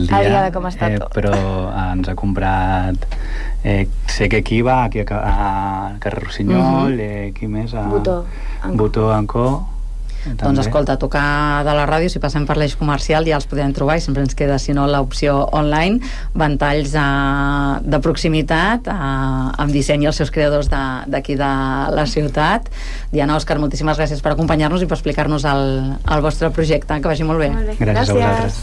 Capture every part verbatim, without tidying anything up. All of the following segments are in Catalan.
dia, el dia de com està eh, tot. però ens ha comprat eh, sé que aquí va aquí a, a Carrer Rossinyol, uh-huh. eh, qui més? A Botó Botó Ancó. També. Doncs escolta, tocar de la ràdio, si passem per l'eix comercial ja els podem trobar i sempre ens queda, si no, l'opció online, ventalls de, de proximitat a, amb disseny i els seus creadors d'aquí de, de la ciutat. Diana, Òscar, moltíssimes gràcies per acompanyar-nos i per explicar-nos el, el vostre projecte, que vagi molt bé. Molt bé. Gràcies, gràcies a vosaltres.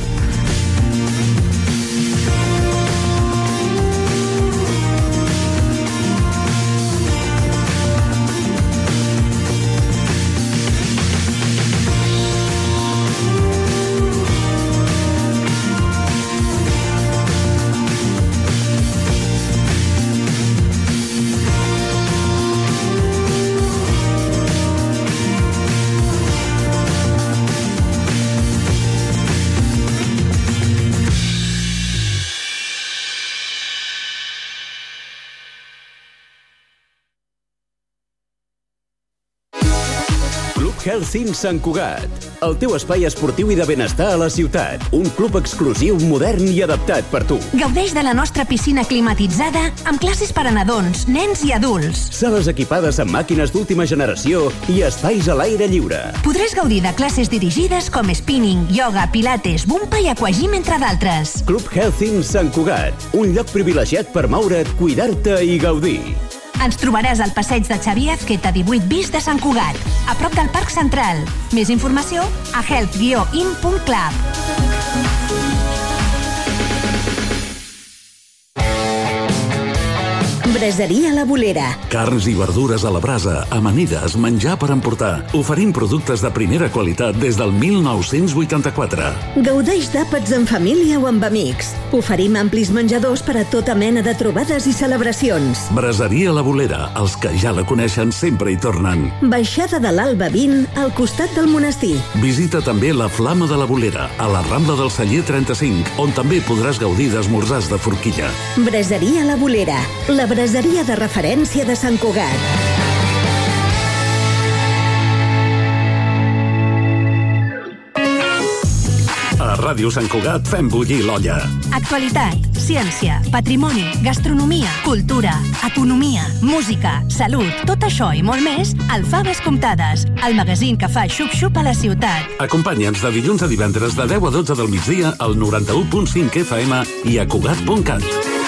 Healthing Sant Cugat, el teu espai esportiu i de benestar a la ciutat. Un club exclusiu, modern i adaptat per tu. Gaudeix de la nostra piscina climatitzada amb classes per a nadons, nens i adults. Sales equipades amb màquines d'última generació i espais a l'aire lliure. Podràs gaudir de classes dirigides com spinning, yoga, pilates, bumpa i aquagym, entre d'altres. Club Healthing Sant Cugat, un lloc privilegiat per moure't, cuidar-te i gaudir. Ens trobaràs al passeig de Xavier Azqueta divuit bis de Sant Cugat, a prop del Parc Central. Més informació a health guió in punt club. Braseria La Bolera. Carns i verdures a la brasa, amanides, menjar per emportar. Oferim productes de primera qualitat des del mil nou-cents vuitanta-quatre. Gaudeix d'àpats en família o amb amics. Oferim amplis menjadors per a tota mena de trobades i celebracions. Braseria La Bolera. Els que ja la coneixen sempre hi tornen. Baixada de l'Alba vint, al costat del monestir. Visita també la Flama de la Bolera, a la Rambla del Celler trenta-cinc, on també podràs gaudir d'esmorzars de forquilla. Braseria La Bolera. La braseria de referència de Sant Cugat. A Ràdio Sant Cugat fem bullir l'olla. Actualitat, ciència, patrimoni, gastronomia, cultura, economia, música, salut, tot això i molt més al Faves Comptades, el magazín que fa xup-xup a la ciutat. Acompanya'ns de dilluns a divendres de deu a dotze del migdia al noranta-u punt cinc F M i a Cugat punt cat.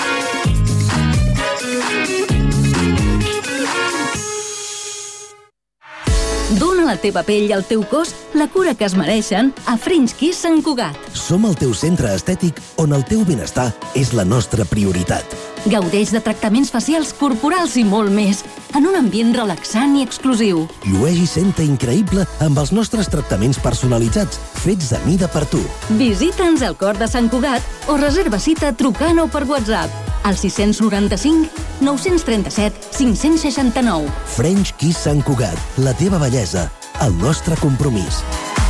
Dóna a la teva pell i al teu cos la cura que es mereixen a French Kiss Sant Cugat. Som el teu centre estètic on el teu benestar és la nostra prioritat. Gaudeix de tractaments facials, corporals i molt més, en un ambient relaxant i exclusiu. Llueix i senta increïble amb els nostres tractaments personalitzats, fets a mida per tu. Visita'ns al cor de Sant Cugat o reserva cita trucant o per WhatsApp al sis noranta-cinc nou trenta-set cinc seixanta-nou. French Kiss Sant Cugat, la teva bellesa, el nostre compromís.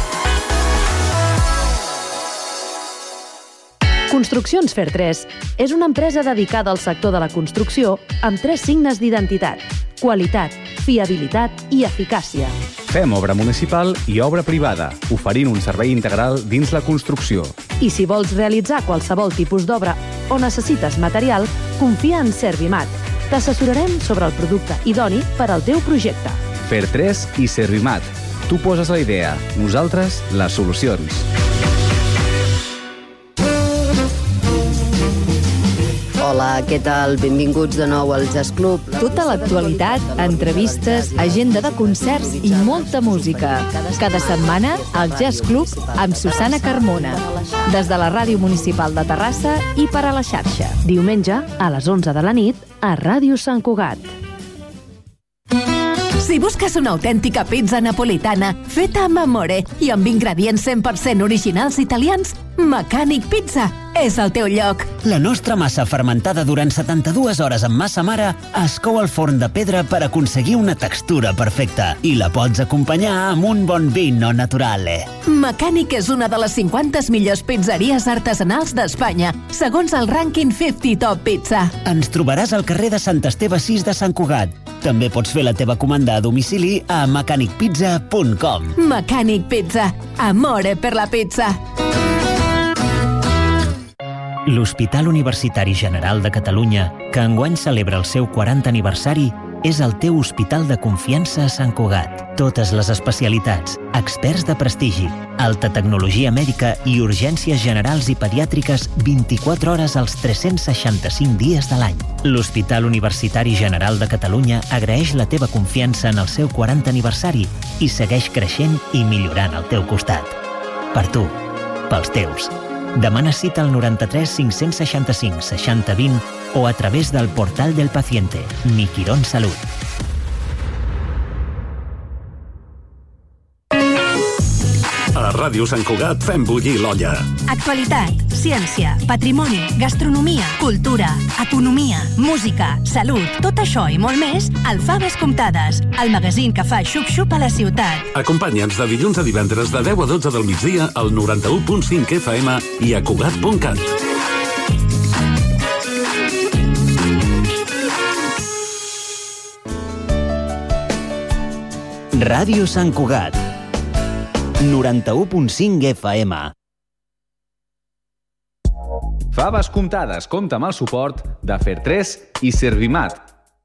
Construccions Fer tres és una empresa dedicada al sector de la construcció amb tres signes d'identitat: qualitat, fiabilitat i eficàcia. Fem obra municipal i obra privada, oferint un servei integral dins la construcció. I si vols realitzar qualsevol tipus d'obra o necessites material, confia en Servimat. T'assessorarem sobre el producte idoni per al teu projecte. Fer tres i Servimat. Tu poses la idea, nosaltres les solucions. Hola, què tal? Benvinguts de nou al Jazz Club. Tota l'actualitat, entrevistes, agenda de concerts i molta música. Cada setmana, al Jazz Club amb Susana Carmona. Des de la Ràdio Municipal de Terrassa i per a la xarxa. Diumenge, a les onze de la nit, a Ràdio Sant Cugat. Si busques una autèntica pizza napolitana feta amb amore i amb ingredients cent per cent originals italians, Mecànic Pizza és el teu lloc. La nostra massa fermentada durant setanta-dues hores amb massa mare es cou al forn de pedra per aconseguir una textura perfecta i la pots acompanyar amb un bon vino naturale. Mecànic és una de les cinquanta millors pizzeries artesanals d'Espanya, segons el rànquing cinquanta Top Pizza. Ens trobaràs al carrer de Sant Esteve sis de Sant Cugat. També pots fer la teva comanda a domicili a mecànic pizza punt com. Mecànic Pizza. Amore per la pizza. L'Hospital Universitari General de Catalunya, que enguany celebra el seu quaranta aniversari, és el teu hospital de confiança a Sant Cugat. Totes les especialitats, experts de prestigi, alta tecnologia mèdica i urgències generals i pediàtriques vint-i-quatre hores als tres-cents seixanta-cinc dies de l'any. L'Hospital Universitari General de Catalunya agraeix la teva confiança en el seu quaranta aniversari i segueix creixent i millorant al teu costat. Per tu, pels teus. Demana cita al noranta-tres cinc-cents seixanta-cinc seixanta vint o a través del portal del paciente, Mi Quirón Salut. A Ràdio Sant Cugat fem bullir l'olla. Actualitat, ciència, patrimoni, gastronomia, cultura, economia, música, salut, tot això i molt més al Faves Comptades, el magazín que fa xup-xup a la ciutat. Acompanya'ns de dilluns a divendres de deu a dotze del migdia al noranta-u punt cinc F M i a Cugat punt cat. Ràdio Sant Cugat, noranta-u punt cinc F M. Faves Comptades compta amb el suport de Fer tres i Servimat.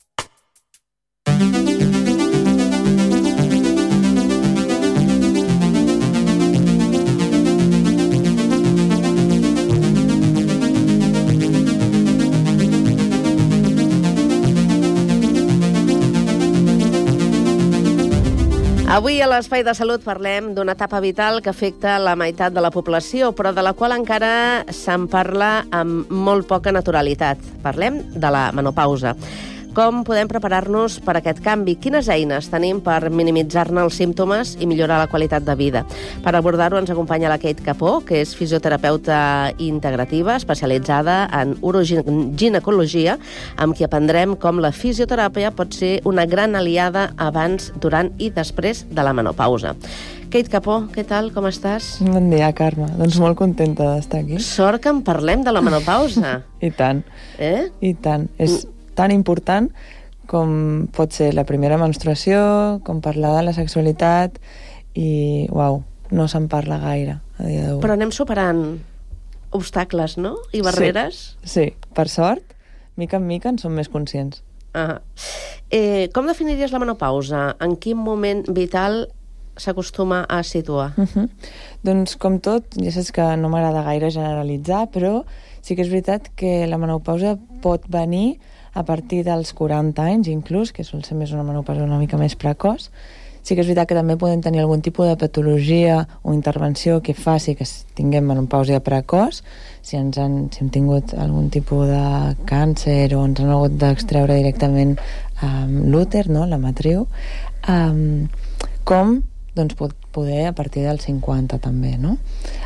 Avui a l'Espai de Salut parlem d'una etapa vital que afecta la meitat de la població, però de la qual encara se'n parla amb molt poca naturalitat. Parlem de la menopausa. Com podem preparar-nos per a aquest canvi? Quines eines tenim per minimitzar-ne els símptomes i millorar la qualitat de vida? Per abordar-ho ens acompanya la Kate Capó, que és fisioterapeuta integrativa especialitzada en uroginecologia, amb qui aprendrem com la fisioteràpia pot ser una gran aliada abans, durant i després de la menopausa. Kate Capó, què tal? Com estàs? Bon dia, Carme. Doncs molt contenta d'estar aquí. Sort que en parlem de la menopausa. I tant. Eh? I tant. És tan important com pot ser la primera menstruació, com parlar de la sexualitat i, uau, no se'n parla gaire a dia d'avui. Però anem superant obstacles, no? I barreres? Sí, sí, per sort, mica en mica en som més conscients. Ah. Eh, com definiries la menopausa? En quin moment vital s'acostuma a situar? Uh -huh. Doncs, com tot, ja saps que no m'agrada gaire generalitzar, però sí que és veritat que la menopausa pot venir a partir dels quaranta anys, inclús, que sol ser més una menopausa una mica més precoç. Sí que és veritat que també podem tenir algun tipus de patologia o intervenció que faci que tinguem menopausa precoç, si, ens han, si hem tingut algun tipus de càncer o ens han hagut d'extreure directament um, l'úter, no?, la matriu, um, com doncs, pot poder a partir dels cinquanta també, no?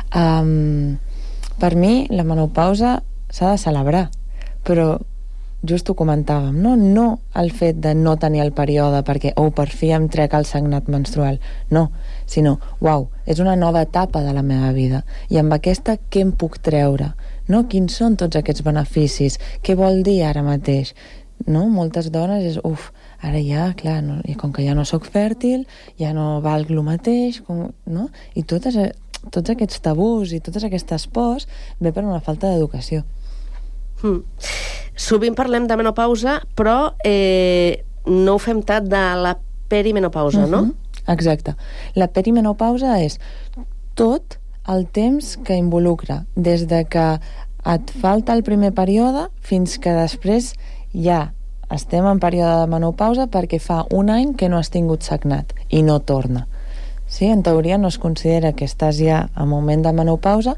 Um, per mi la menopausa s'ha de celebrar, però just ho comentàvem, no? No el fet de no tenir el període perquè, oh, per fi em trec el sagnat menstrual, no, sinó, uau, és una nova etapa de la meva vida i amb aquesta què em puc treure, no? Quins són tots aquests beneficis, què vol dir ara mateix, no? Moltes dones és, uf, ara ja, clar, no, i com que ja no sóc fèrtil, ja no valc el mateix, com, no? I totes, tots aquests tabús i totes aquestes pors ve per una falta d'educació. Hmm. Sovint parlem de menopausa, però eh, no ho fem tant de la perimenopausa, uh-huh. no? Exacte. La perimenopausa és tot el temps que involucra, des de que et falta el primer període fins que després ja estem en període de menopausa perquè fa un any que no has tingut sagnat i no torna. Sí, en teoria no es considera que estàs ja en moment de menopausa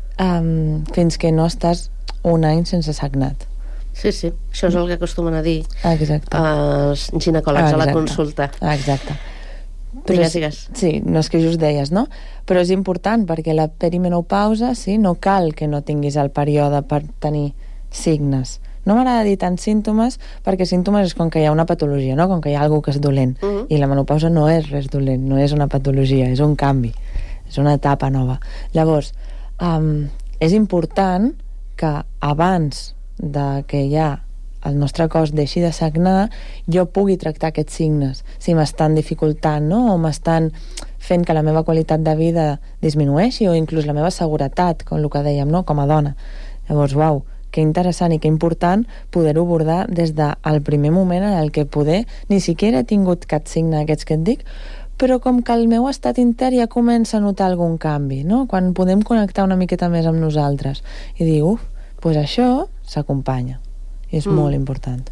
um, fins que no estàs un any sense sagnat. Sí, sí, això és el que acostumen a dir Exacte. els ginecòlegs Exacte. a la consulta. Exacte. Però digues, és, digues. Sí, no és que just deies, no? Però és important perquè la perimenopausa, sí, no cal que no tinguis el període per tenir signes. No m'agrada dir tant símptomes perquè símptomes és com que hi ha una patologia, no? Com que hi ha alguna que és dolent. Uh-huh. I la menopausa no és res dolent, no és una patologia, és un canvi, és una etapa nova. Llavors, um, és important que abans de que ja el nostre cos deixi de sagnar, jo pugui tractar aquests signes, si m'estan dificultant, no? O m'estan fent que la meva qualitat de vida disminueixi o inclús la meva seguretat, com el que dèiem, no? Com a dona. Llavors, uau, que interessant i que important poder-ho abordar des del primer moment en el que poder ni siquiera he tingut cap signe aquests que et dic, però com que el meu estat intern ja comença a notar algun canvi, no? Quan podem connectar una miqueta més amb nosaltres i dir, uf, doncs això s'acompanya. I és mm. molt important.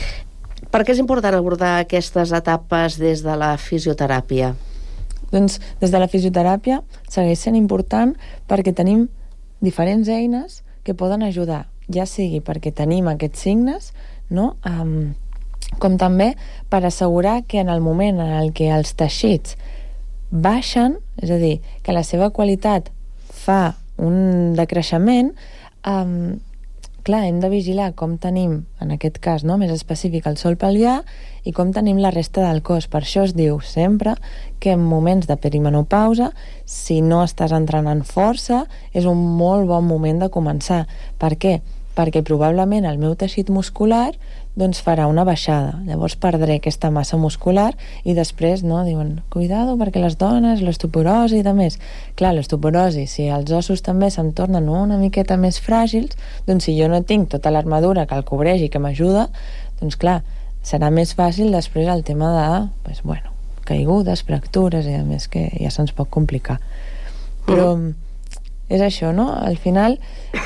Per què és important abordar aquestes etapes des de la fisioteràpia? Doncs des de la fisioteràpia segueix sent important perquè tenim diferents eines que poden ajudar, ja sigui perquè tenim aquests signes, no? Um, com també per assegurar que en el moment en el que els teixits baixen, és a dir, que la seva qualitat fa un decreixement, um, clar, hem de vigilar com tenim, en aquest cas, no, més específic, el sòl pelvià i com tenim la resta del cos. Per això es diu sempre que en moments de perimenopausa, si no estàs entrenant força, és un molt bon moment de començar. Per què? Perquè probablement el meu teixit muscular doncs farà una baixada. Llavors perdré aquesta massa muscular i després, no, diuen, cuidado perquè les dones, l'osteoporosi i de més. Clar, l'osteoporosi, si els ossos també se'm tornen una miqueta més fràgils, doncs si jo no tinc tota l'armadura que el cobreix i que m'ajuda, doncs clar, serà més fàcil després el tema de, pues, bueno, caigudes, fractures i a més que ja se'ns pot complicar. Però mm. és això, no? Al final,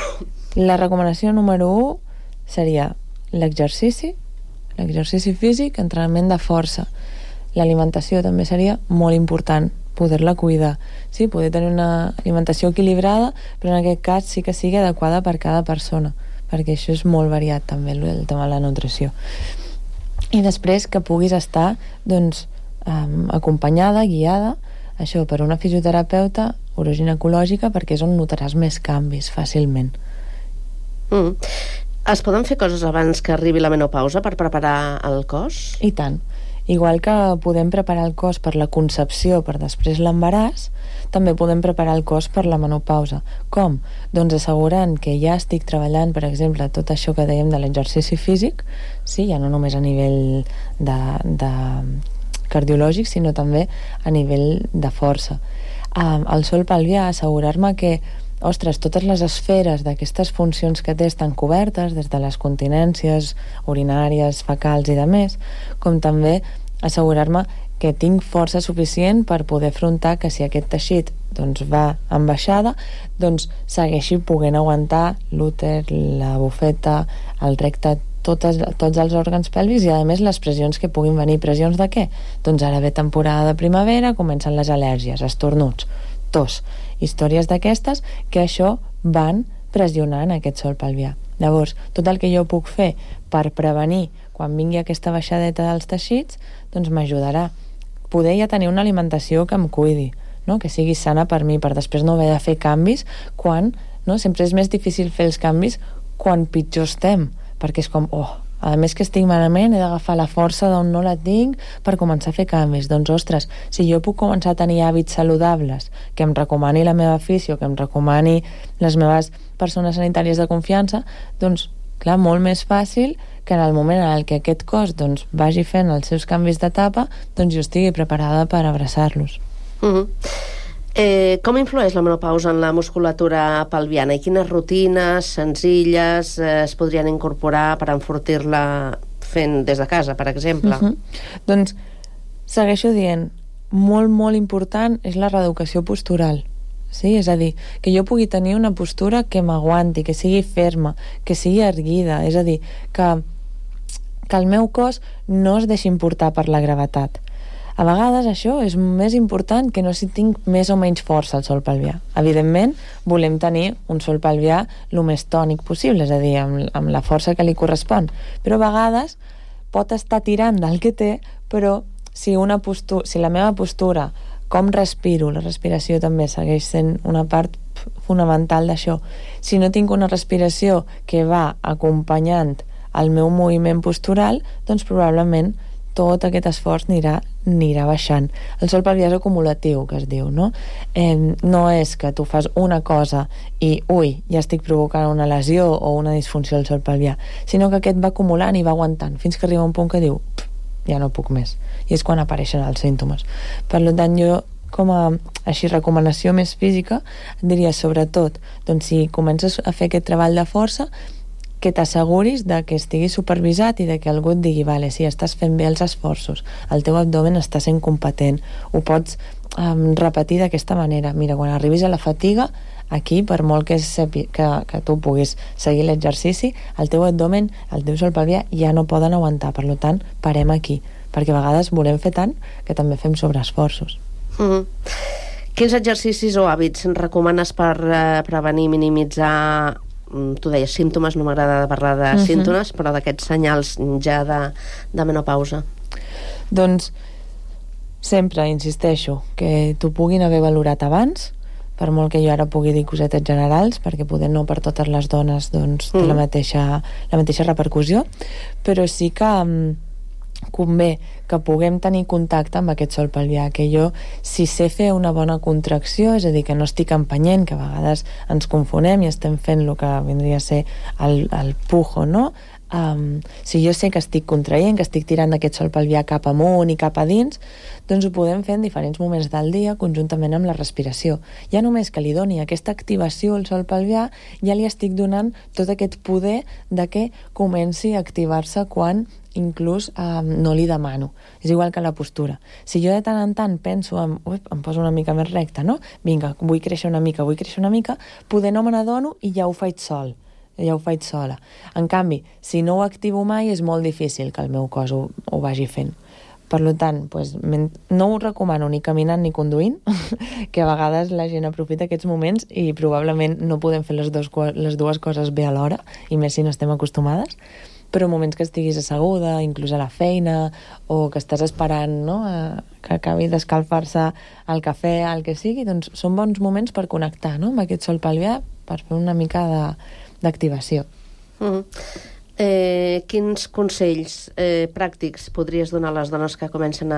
la recomanació número u seria l'exercici, l'exercici físic, entrenament de força. L'alimentació també seria molt important, poder-la cuidar. Sí, poder tenir una alimentació equilibrada, però en aquest cas sí que sigui adequada per cada persona, perquè això és molt variat també, el tema de la nutrició. I després que puguis estar doncs, um, acompanyada, guiada, això, per una fisioterapeuta uroginecològica, perquè és on notaràs més canvis fàcilment. Mm. Es poden fer coses abans que arribi la menopausa per preparar el cos? I tant. Igual que podem preparar el cos per la concepció, per després l'embaràs, també podem preparar el cos per la menopausa. Com? Doncs assegurant que ja estic treballant, per exemple, tot això que dèiem de l'exercici físic, sí, ja no només a nivell de, de cardiològic, sinó també a nivell de força. Um, el sòl pelvià, assegurar-me que ostres, totes les esferes d'aquestes funcions que té estan cobertes, des de les continències urinàries, fecals i de més, com també assegurar-me que tinc força suficient per poder afrontar que si aquest teixit doncs, va en baixada, doncs segueixi poguent aguantar l'úter, la bufeta, el recte, totes, tots els òrgans pèlvics i a més les pressions que puguin venir. Pressions de què? Doncs ara ve temporada de primavera, comencen les al·lèrgies, estornuts, tos, històries d'aquestes que això van pressionant aquest sòl pelvià. Llavors, tot el que jo puc fer per prevenir quan vingui aquesta baixadeta dels teixits, doncs m'ajudarà. Poder ja tenir una alimentació que em cuidi, no? Que sigui sana per mi, per després no haver de fer canvis quan, no? Sempre és més difícil fer els canvis quan pitjor estem, perquè és com, oh, a més que estic malament, he d'agafar la força d'on no la tinc per començar a fer canvis. Doncs, ostres, si jo puc començar a tenir hàbits saludables, que em recomani la meva fisio, que em recomani les meves persones sanitàries de confiança, doncs, clar, molt més fàcil que en el moment en el que aquest cos doncs, vagi fent els seus canvis d'etapa, doncs jo estigui preparada per abraçar-los. Uh-huh. Eh, com influeix la menopausa en la musculatura pelviana i quines rutines senzilles eh, es podrien incorporar per enfortir-la fent des de casa, per exemple? Uh-huh. Doncs segueixo dient, molt, molt important és la reeducació postural. Sí? És a dir, que jo pugui tenir una postura que m'aguanti, que sigui ferma, que sigui erguida, és a dir, que, que el meu cos no es deixi importar per la gravetat. A vegades això és més important que no si tinc més o menys força al sòl pelvià. Evidentment, volem tenir un sòl pelvià el més tònic possible, és a dir, amb, amb la força que li correspon. Però a vegades pot estar tirant del que té, però si, una postura, si la meva postura, com respiro, la respiració també segueix sent una part fonamental d'això. Si no tinc una respiració que va acompanyant el meu moviment postural, doncs probablement tot aquest esforç anirà, anirà baixant. El sòl pelvià és acumulatiu, que es diu, no? Eh, no és que tu fas una cosa i, ui, ja estic provocant una lesió o una disfunció al sòl pelvià, sinó que aquest va acumulant i va aguantant, fins que arriba un punt que diu, ja no puc més. I és quan apareixen els símptomes. Per tant, jo com a així recomanació més física, et diria sobretot, doncs si comences a fer aquest treball de força, que t'asseguris de que estigui supervisat i de que algú et digui, vale, si estàs fent bé els esforços, el teu abdomen està sent competent, ho pots um, repetir d'aquesta manera. Mira, quan arribis a la fatiga, aquí, per molt que, sepi, que, que tu puguis seguir l'exercici, el teu abdomen, el teu sòl pelvià ja no poden aguantar, per tant, parem aquí, perquè a vegades volem fer tant que també fem sobreesforços. Mm-hmm. Quins exercicis o hàbits recomanes per eh, prevenir, minimitzar, tu deies símptomes, no m'agrada parlar de uh-huh. símptomes, però d'aquests senyals ja de, de menopausa? Doncs sempre insisteixo que t'ho puguin haver valorat abans, per molt que jo ara pugui dir cosetes generals, perquè poder no per totes les dones doncs, té mm. la, mateixa, la mateixa repercussió, però sí que um, convé que puguem tenir contacte amb aquest sòl pelvià, que jo, si sé fer una bona contracció, és a dir, que no estic empenyent, que a vegades ens confonem i estem fent el que vindria a ser el, el pujo, no? Um, si jo sé que estic contraient, que estic tirant d'aquest sòl pelvià cap amunt i cap a dins, doncs ho podem fer en diferents moments del dia conjuntament amb la respiració. Ja només que li doni aquesta activació al sòl pelvià, ja li estic donant tot aquest poder de que comenci a activar-se quan inclús um, no li demano. És igual que la postura. Si jo de tant en tant penso en, ui, em poso una mica més recta, no? Vinga, vull créixer una mica, vull créixer una mica, poder no me n'adono i ja ho faig sol. Ja ho faig sola. En canvi, si no ho activo mai, és molt difícil que el meu cos ho, ho vagi fent. Per tant, pues, no ho recomano ni caminant ni conduint, que a vegades la gent aprofita aquests moments i probablement no podem fer les, dos, les dues coses bé alhora, i més si no estem acostumades, però moments que estiguis asseguda, inclús a la feina, o que estàs esperant, no?, a, que acabi d'escalfar-se el cafè, el que sigui, doncs són bons moments per connectar, no?, amb aquest sòl pelvià, per fer una mica de d'activació. Uh-huh. Eh, quins consells eh, pràctics podries donar a les dones que comencen a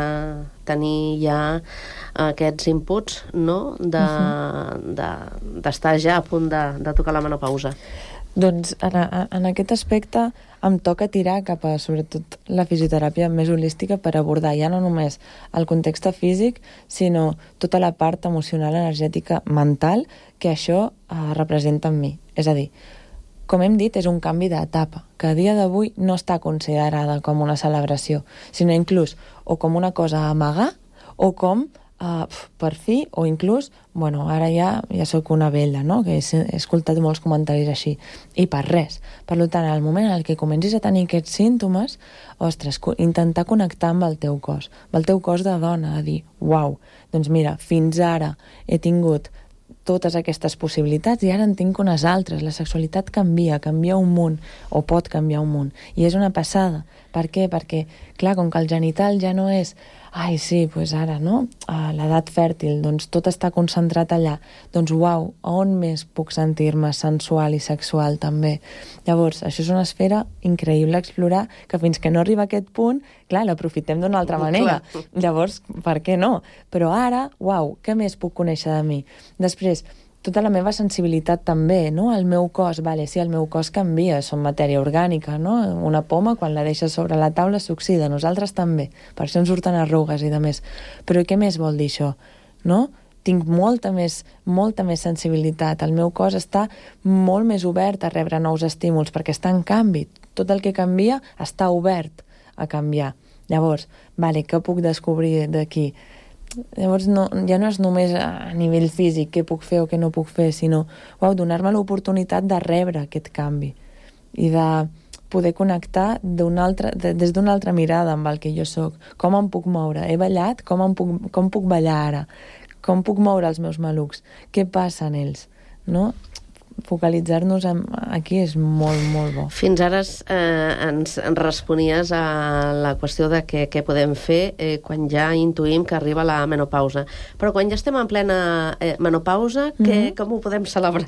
tenir ja aquests inputs, no?, de, uh-huh. de, d'estar ja a punt de, de tocar la menopausa? Doncs en, en aquest aspecte em toca tirar cap a, sobretot, la fisioteràpia més holística per abordar ja no només el context físic, sinó tota la part emocional, energètica, mental, que això eh, representa en mi. És a dir, com hem dit, és un canvi d'etapa, que a dia d'avui no està considerada com una celebració, sinó inclús o com una cosa a amagar, o com uh, per fi, o inclús, bueno, ara ja ja sóc una vella, no?, que he, he escoltat molts comentaris així, i per res. Per tant, al moment en què comencis a tenir aquests símptomes, ostres, intentar connectar amb el teu cos, amb el teu cos de dona, a dir, uau, doncs mira, fins ara he tingut totes aquestes possibilitats i ara en tinc unes altres. La sexualitat canvia, canvia un munt, o pot canviar un munt, i és una passada. Per què? Perquè, clar, com que el genital ja no és ai, sí, doncs ara, no?, a l'edat fèrtil, doncs tot està concentrat allà. Doncs, uau, on més puc sentir-me sensual i sexual, també? Llavors, això és una esfera increïble a explorar, que fins que no arriba a aquest punt, clar, l'aprofitem d'una altra manera. Llavors, per què no? Però ara, uau, què més puc conèixer de mi? Després, tota la meva sensibilitat també, no? El meu cos, vale, sí, el meu cos canvia, som matèria orgànica, no? Una poma, quan la deixes sobre la taula, s'oxida, nosaltres també, per això ens surten arrugues i de més. Però què més vol dir això, no? Tinc molta més, molta més sensibilitat, el meu cos està molt més obert a rebre nous estímuls, perquè està en canvi, tot el que canvia està obert a canviar. Llavors, vale, què puc descobrir d'aquí? Llavors no, ja no és només a nivell físic què puc fer o què no puc fer, sinó uau, donar-me l'oportunitat de rebre aquest canvi i de poder connectar d'una altra, de, des d'una altra mirada amb el que jo sóc. Com em puc moure? He ballat? Com, em puc, com puc ballar ara? Com puc moure els meus malucs? Què passa en ells? No? Focalitzar-nos en, aquí és molt, molt bo. Fins ara eh, ens, ens responies a la qüestió de què, què podem fer eh, quan ja intuïm que arriba la menopausa. Però quan ja estem en plena eh, menopausa, que, mm-hmm. com ho podem celebrar?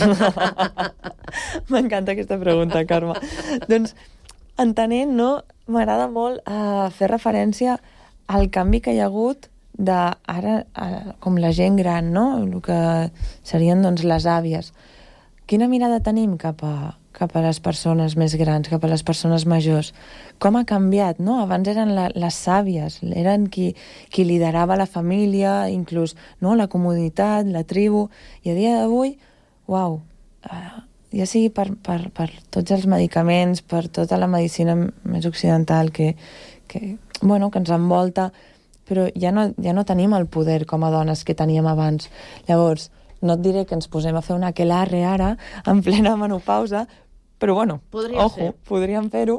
M'encanta aquesta pregunta, Carme. Doncs, entenent, no, m'agrada molt eh, fer referència al canvi que hi ha hagut de ara, eh, com la gent gran, no? El que serien, doncs, les àvies. Quina mirada tenim cap a, cap a les persones més grans, cap a les persones majors. Com ha canviat, no? Abans eren la, les sàvies, eren qui, qui liderava la família, inclús no? La comunitat, la tribu, i a dia d'avui, uau, uh, ja sigui per, per, per tots els medicaments, per tota la medicina més occidental que, que, bueno, que ens envolta, però ja no, ja no tenim el poder com a dones que teníem abans. Llavors, no et diré que ens posem a fer una aquelarre ara, en plena menopausa, però bueno, podria ojo, ser. podríem fer-ho.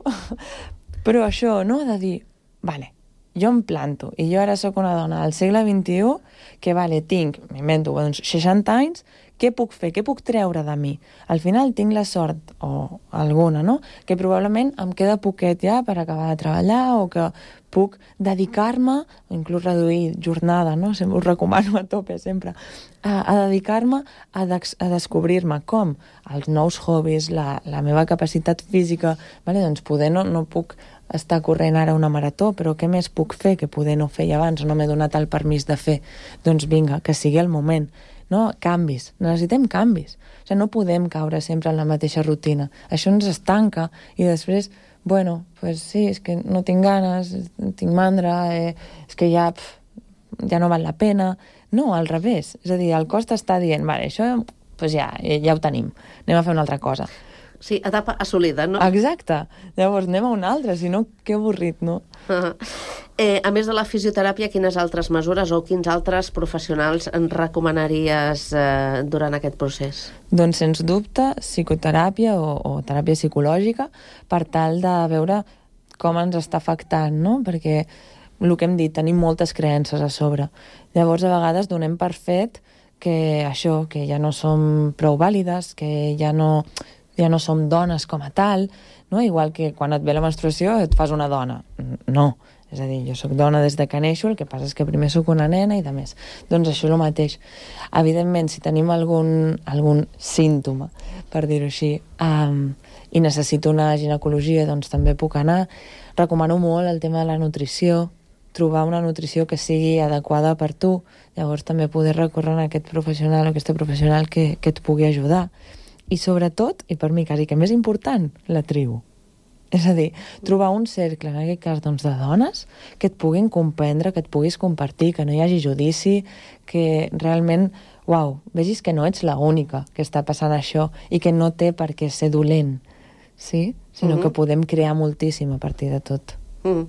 Però això, no?, de dir, vale, jo em planto, i jo ara sóc una dona del segle vint-i-u, que vale, tinc, m'invento, doncs, seixanta anys, què puc fer, què puc treure de mi? Al final tinc la sort, o alguna, no?, que probablement em queda poquet ja per acabar de treballar, o que puc dedicar-me, o inclús reduir jornada, no?, ho recomano a tope sempre, a, a dedicar-me a, de, a descobrir-me com els nous hobbies, la, la meva capacitat física, vale? Doncs poder no, no puc estar corrent ara una marató, però què més puc fer que poder no feia abans, no m'he donat el permís de fer? Doncs vinga, que sigui el moment. No? Canvis, necessitem canvis. O sigui, no podem caure sempre en la mateixa rutina. Això ens estanca i després, bueno, pues sí, és que no tinc ganes, tinc mandra, eh, és que ja, pf, ja no val la pena. No, al revés. És a dir, el cos t'està dient, vale, això pues ja, ja ho tenim, anem a fer una altra cosa. Sí, etapa assolida, no? Exacte. Llavors anem a una altra, si no, que avorrit, no? Uh-huh. eh, a més de la fisioteràpia, quines altres mesures o quins altres professionals en recomanaries eh, durant aquest procés? Doncs, sens dubte, psicoteràpia o, o teràpia psicològica per tal de veure com ens està afectant, no? Perquè el que hem dit, tenim moltes creences a sobre. Llavors, a vegades donem per fet que això, que ja no som prou vàlides, que ja no... ja no som dones com a tal, no? Igual que quan et ve la menstruació et fas una dona. No, és a dir, jo sóc dona des de que neixo, el que passa és que primer sóc una nena i de més. Doncs això és el mateix. Evidentment, si tenim algun, algun símptoma, per dir-ho així, um, i necessito una ginecologia, doncs també puc anar. Recomano molt el tema de la nutrició, trobar una nutrició que sigui adequada per tu, llavors també poder recórrer a aquest professional o aquesta professional que, que et pugui ajudar. I sobretot, i per mi quasi que més important, la tribu. És a dir, trobar un cercle, en aquest cas, doncs, de dones que et puguin comprendre, que et puguis compartir, que no hi hagi judici, que realment, uau, vegis que no ets l'única que està passant això i que no té per què ser dolent, sí? Sinó uh-huh. que podem crear moltíssim a partir de tot. Mm.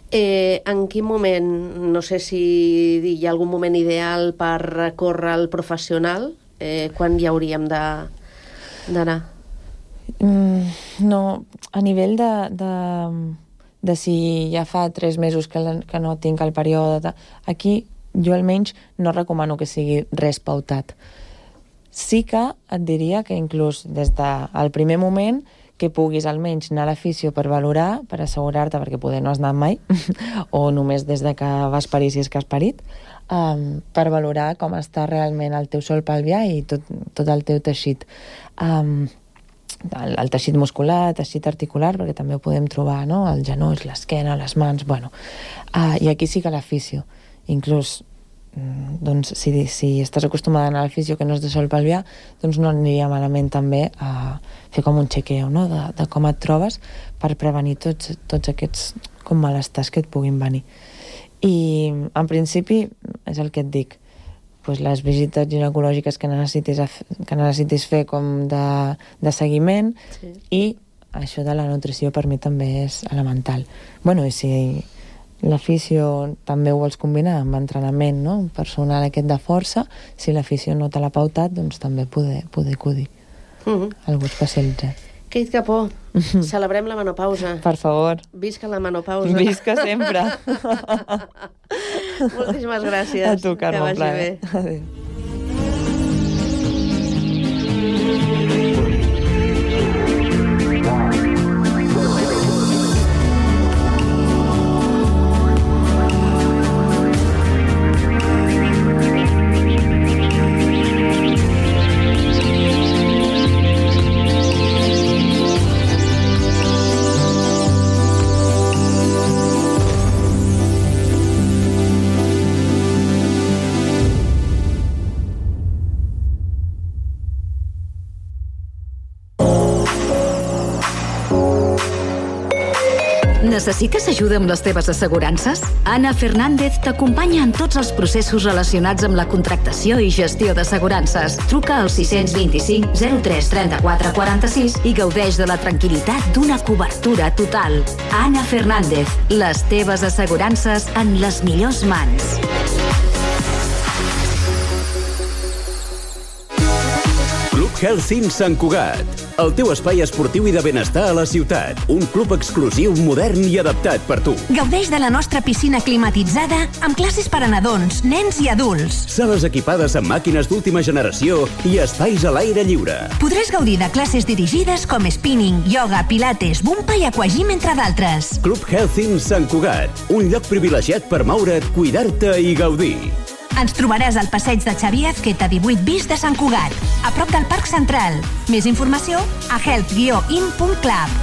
Eh, en quin moment, no sé si hi ha algun moment ideal per recórrer al professional, eh, quan hi hauríem de... d'anar? Mm, no, a nivell de, de, de si ja fa tres mesos que, la, que no tinc el període, de, aquí jo almenys no recomano que sigui res pautat. Sí que et diria que inclús des del primer moment que puguis almenys anar a l'afisio per valorar, per assegurar-te, perquè poder no has anat mai, o només des de que vas parir si és que has parit, um, per valorar com està realment el teu sòl pelvià i tot, tot el teu teixit. Um, el, el teixit muscular, teixit articular, perquè també ho podem trobar, no? Els genolls, l'esquena, les mans, bueno. Uh, I aquí sí que l'afisio. Inclús, doncs, si, si estàs acostumada a anar al fisio que no és de sòl pelvià, doncs no aniria malament també a fer com un chequeo, no? de, de com et trobes per prevenir tots, tots aquests com malestars que et puguin venir. I en principi és el que et dic, pues les visites ginecològiques que necessitis, que necessitis fer com de, de seguiment, sí. I això de la nutrició per mi també és elemental. Bueno, i si l'afisio també ho vols combinar amb entrenament, no? Personal aquest de força, si l'afisio no te l'ha pautat, doncs també poder, poder acudir uh-huh. a algú especialitzat. Kate Capó, celebrem la menopausa. Per favor. Visca la menopausa. Visca sempre. Moltíssimes gràcies. A tu, Carme, que vagi plaer. bé. Adéu. Necessites ajuda amb les teves assegurances? Anna Fernández t'acompanya en tots els processos relacionats amb la contractació i gestió d'assegurances. Truca al sis dos cinc zero tres trenta-quatre quaranta-sis i gaudeix de la tranquil·litat d'una cobertura total. Anna Fernández, les teves assegurances en les millors mans. Club Healthin Sant Cugat, el teu espai esportiu i de benestar a la ciutat. Un club exclusiu, modern i adaptat per tu. Gaudeix de la nostra piscina climatitzada amb classes per a nadons, nens i adults. Sales equipades amb màquines d'última generació i espais a l'aire lliure. Podràs gaudir de classes dirigides com spinning, yoga, pilates, bumpa i aquagym, entre d'altres. Club Healthin Sant Cugat, un lloc privilegiat per moure't, cuidar-te i gaudir. Ens trobaràs al passeig de Xavier Azqueta divuit bis de Sant Cugat, a prop del Parc Central. Més informació a health guió in punt club.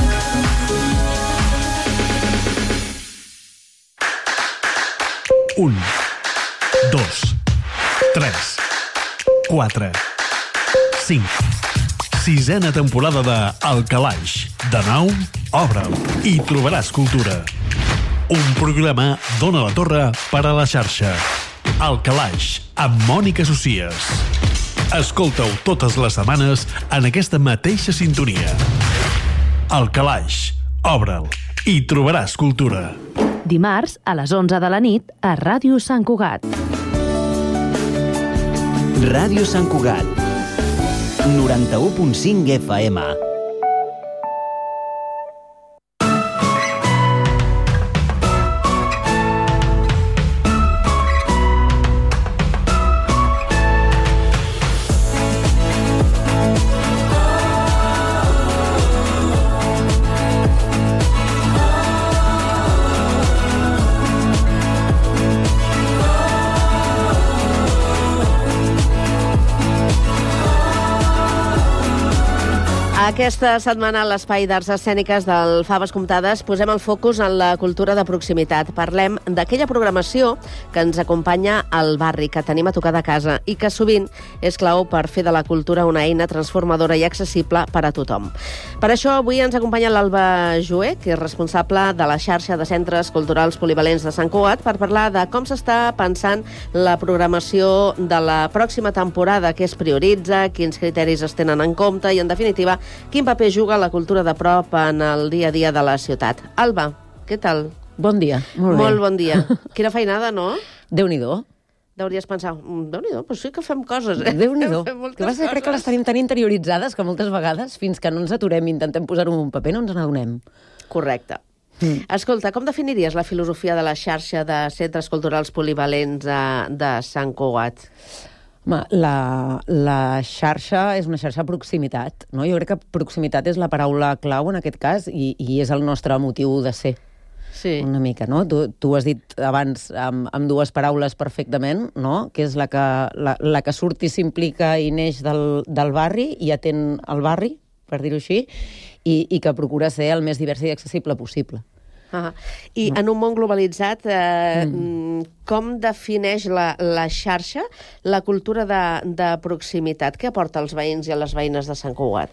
Un, dos, tres, quatre, cinc. Sisena temporada de El Calaix. De nou, obre'l i trobaràs cultura. Un programa d'Ona la Torre per a la xarxa. El Calaix, amb Mònica Socies. Escolta-ho totes les setmanes en aquesta mateixa sintonia. El Calaix, obre'l i trobaràs cultura. Dimarts, a les onze de la nit, a Ràdio Sant Cugat. Ràdio Sant Cugat, noranta-u punt cinc F M. Aquesta setmana a l'Espai d'Arts Escèniques del Faves Comptades posem el focus en la cultura de proximitat. Parlem d'aquella programació que ens acompanya al barri, que tenim a tocar de casa i que sovint és clau per fer de la cultura una eina transformadora i accessible per a tothom. Per això avui ens acompanya l'Alba Joé, que és responsable de la xarxa de centres culturals polivalents de Sant Cugat, per parlar de com s'està pensant la programació de la pròxima temporada, què es prioritza, quins criteris es tenen en compte i, en definitiva, quin paper juga la cultura de prop en el dia a dia de la ciutat. Alba, què tal? Bon dia, molt bé. Molt bon dia. Quina feinada, no? Déu-n'hi-do. Deuries pensar, Déu-n'hi-do, però sí que fem coses, eh? Déu-n'hi-do. Fem moltes Que va ser, crec que les tenim tan interioritzades que moltes vegades, fins que no ens aturem i intentem posar-ho en un paper, no ens n'adonem. Correcte. Mm. Escolta, com definiries la filosofia de la xarxa de centres culturals polivalents de, de Sant Cugat? Home, la, la xarxa és una xarxa de proximitat, no? Jo crec que proximitat és la paraula clau en aquest cas i, i és el nostre motiu de ser. Sí. Una mica, no? Tu, tu has dit abans amb, amb dues paraules perfectament, no? Que és la que, la, la que surt i s'implica i neix del, del barri i atén el barri, per dir-ho així, i, i que procura ser el més divers i accessible possible. Ah, I no. En un món globalitzat, eh, mm. com defineix la, la xarxa la cultura de, de proximitat? Què aporta als veïns i a les veïnes de Sant Cugat?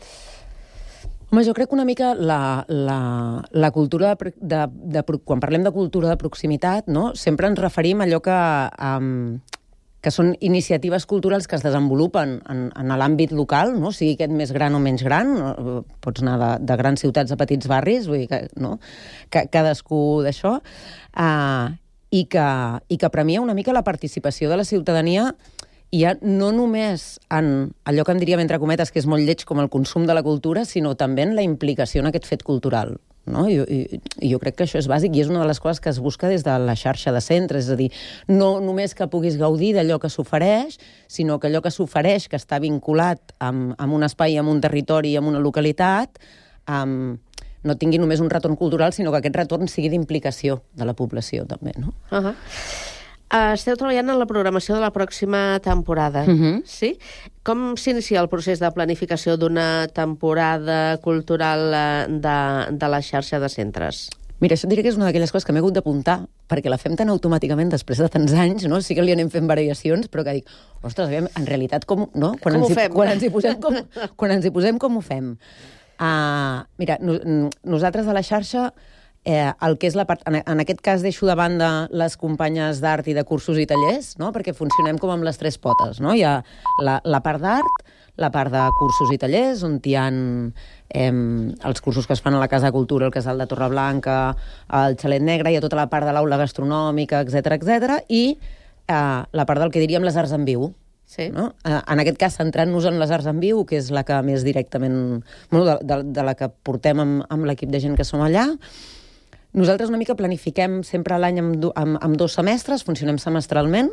Home, jo crec que una mica la, la, la cultura de, de, de... Quan parlem de cultura de proximitat, no? Sempre ens referim a allò que... Um, que són iniciatives culturals que es desenvolupen en, en l'àmbit local, no? Sigui aquest més gran o menys gran, pots anar de, de grans ciutats a petits barris, vull dir que, no? que cadascú d'això, uh, i, que, i que premia una mica la participació de la ciutadania ja no només en allò que en diríem entre cometes que és molt lleig com el consum de la cultura, sinó també en la implicació en aquest fet cultural. No? I, i, i jo crec que això és bàsic i és una de les coses que es busca des de la xarxa de centres, és a dir, no només que puguis gaudir d'allò que s'ofereix, sinó que allò que s'ofereix, que està vinculat amb, amb un espai, amb un territori, amb una localitat, amb, no tingui només un retorn cultural, sinó que aquest retorn sigui d'implicació de la població, també, no? Uh-huh. Uh, esteu treballant en la programació de la pròxima temporada, uh-huh. sí? Com s'inicia el procés de planificació d'una temporada cultural de, de la xarxa de centres? Mira, això et diré que és una d'aquelles coses que m'he hagut d'apuntar, perquè la fem tan automàticament després de tants anys, no? Sí que li anem fent variacions, però que dic, ostres, aviam, en realitat, com, no? Quan com ens ho fem? Hi, quan, ens hi posem, com, quan ens hi posem, com ho fem? Uh, mira, no, nosaltres de la xarxa Eh, el que és la part, en, en aquest cas deixo de banda les companyes d'art i de cursos i tallers, no? Perquè funcionem com amb les tres potes, no? Hi ha la, la part d'art, la part de cursos i tallers, on hi ha eh, els cursos que es fan a la Casa de Cultura, el Casal de Torreblanca, el Xalet Negre, hi ha tota la part de l'aula gastronòmica, etcètera, etcètera, i eh, la part del que diríem les arts en viu. Sí. No? Eh, en aquest cas, centrant-nos en les arts en viu, que és la que més directament... Bueno, de, de, de la que portem amb, amb l'equip de gent que som allà. Nosaltres una mica planifiquem sempre l'any amb, amb, amb dos semestres, funcionem semestralment.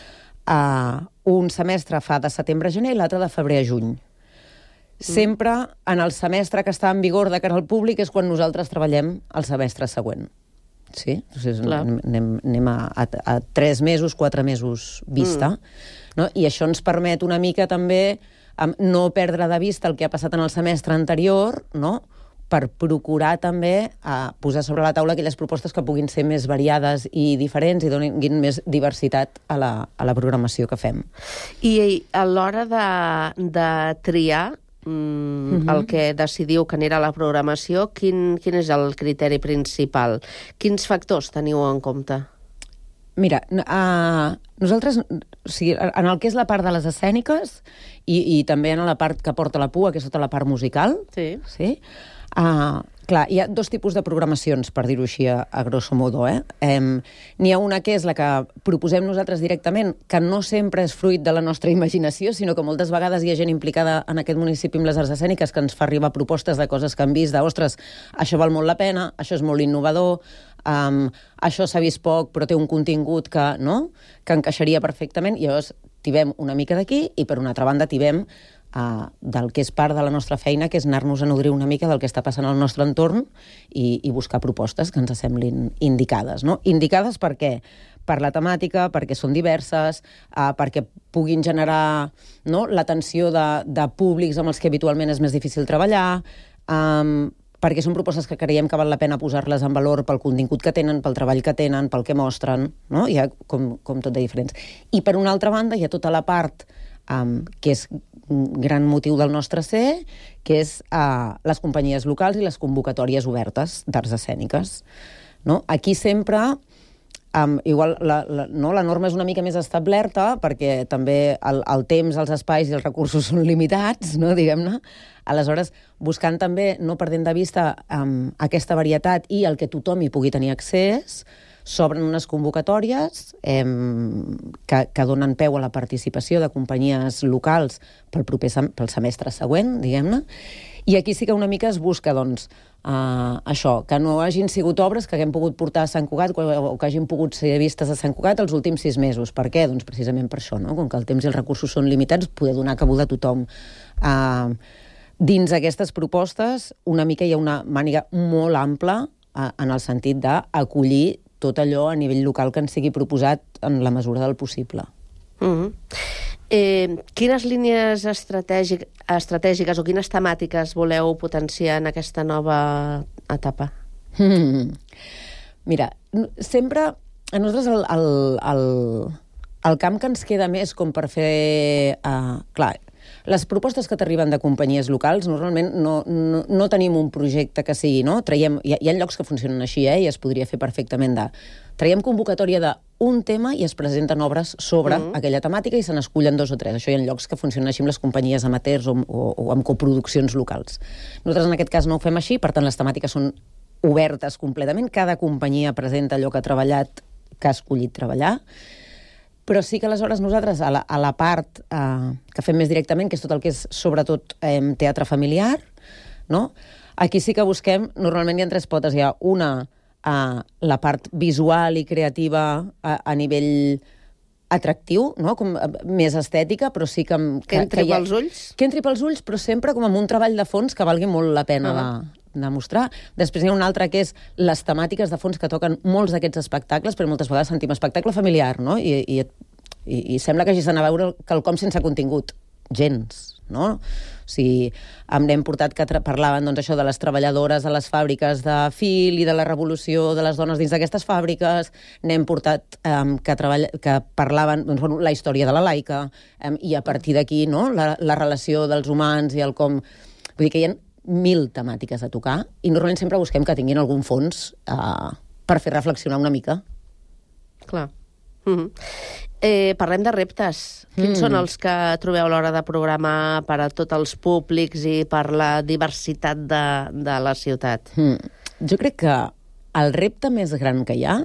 Uh, un semestre fa de setembre a gener i l'altre de febrer a juny. Mm. Sempre en el semestre que està en vigor de cara al públic és quan nosaltres treballem el semestre següent. Sí? Doncs anem, anem a, a, a tres mesos, quatre mesos vista. Mm. No? I això ens permet una mica també um, no perdre de vista el que ha passat en el semestre anterior, no?, per procurar també uh, posar sobre la taula aquelles propostes que puguin ser més variades i diferents i donin més diversitat a la, a la programació que fem. I a l'hora de, de triar mm, mm-hmm. el que decidiu que anirà a la programació, quin, quin és el criteri principal? Quins factors teniu en compte? Mira, uh, nosaltres, o sigui, en el que és la part de les escèniques i, i també en la part que porta la pua, que és tota la part musical, sí, sí? Uh, clar, hi ha dos tipus de programacions, per dir-ho així a, a grosso modo. Eh? Um, N'hi ha una que és la que proposem nosaltres directament, que no sempre és fruit de la nostra imaginació, sinó que moltes vegades hi ha gent implicada en aquest municipi amb les arts escèniques que ens fa arribar propostes de coses que han vist, de, ostres, això val molt la pena, això és molt innovador, um, això s'ha vist poc però té un contingut que, no? que encaixaria perfectament, i llavors tibem una mica d'aquí i per una altra banda tibem Uh, del que és part de la nostra feina, que és anar-nos a nodrir una mica del que està passant al nostre entorn i, i buscar propostes que ens semblin indicades. No? Indicades per què? Per la temàtica, perquè són diverses, uh, perquè puguin generar, no?, l'atenció de, de públics amb els que habitualment és més difícil treballar, um, perquè són propostes que creiem que val la pena posar-les en valor pel contingut que tenen, pel treball que tenen, pel que mostren, no? Hi ha com, com tot de diferents. I per una altra banda hi ha tota la part um, que és un gran motiu del nostre ser, que és uh, les companyies locals i les convocatòries obertes d'arts escèniques. No? Aquí sempre, um, igual la, la, no, la norma és una mica més establerta, perquè també el, el temps, els espais i els recursos són limitats, no? Diguem-ne. Aleshores, buscant també, no perdent de vista um, aquesta varietat i el que tothom hi pugui tenir accés, s'obren unes convocatòries eh, que, que donen peu a la participació de companyies locals pel proper sem pel semestre següent, diguem-ne, i aquí sí que una mica es busca, doncs, eh, això, que no hagin sigut obres que haguem pogut portar a Sant Cugat o que hagin pogut ser vistes a Sant Cugat els últims sis mesos. Per què? Doncs precisament per això, no? Com que el temps i els recursos són limitats, poder donar cabuda a tothom. Eh, dins aquestes propostes, una mica hi ha una màniga molt ampla eh, en el sentit d'acollir tot allò a nivell local que ens sigui proposat en la mesura del possible. Mm-hmm. eh, quines línies estratègic, estratègiques o quines temàtiques voleu potenciar en aquesta nova etapa? Mm. Mira, sempre a nosaltres el, el, el, el camp que ens queda més com per fer... Uh, clar, les propostes que t'arriben de companyies locals, normalment no, no, no tenim un projecte que sigui, no? Traiem, hi, ha, hi ha llocs que funcionen així, eh? I es podria fer perfectament de... Traiem convocatòria d'un tema i es presenten obres sobre mm-hmm. aquella temàtica i se n'escullen dos o tres. Això hi ha llocs que funcionen així amb les companyies amateurs o, o, o amb coproduccions locals. Nosaltres en aquest cas no ho fem així, per tant les temàtiques són obertes completament. Cada companyia presenta allò que ha treballat, que ha escollit treballar. Però sí que aleshores nosaltres, a la, a la part eh, que fem més directament, que és tot el que és sobretot eh, teatre familiar, no? Aquí sí que busquem, normalment hi ha tres potes, hi ha una, eh, la part visual i creativa a, a nivell atractiu, no? Com, eh, més estètica, però sí que... Que, que entri que ha, pels ulls? Que entri pels ulls, però sempre com amb un treball de fons que valgui molt la pena uh-huh. de... de mostrar. Després hi ha una altra que és les temàtiques de fons que toquen molts d'aquests espectacles, però moltes vegades sentim espectacle familiar, no? I, i, i, i sembla que hagis d'anar a veure quelcom sense contingut. Gens, no? O sigui, hem portat que parlaven doncs, això de les treballadores a les fàbriques de fil i de la revolució de les dones dins d'aquestes fàbriques, n'hem portat um, que, treball... que parlaven doncs, bueno, la història de la laica, um, i a partir d'aquí, no? la, la relació dels humans i el com... Vull dir que hi ha mil temàtiques a tocar i normalment sempre busquem que tinguin algun fons eh, per fer reflexionar una mica. Clar. Mm-hmm. Eh, parlem de reptes. Quins mm. són els que trobeu a l'hora de programar per a tots els públics i per la diversitat de, de la ciutat? Mm. Jo crec que el repte més gran que hi ha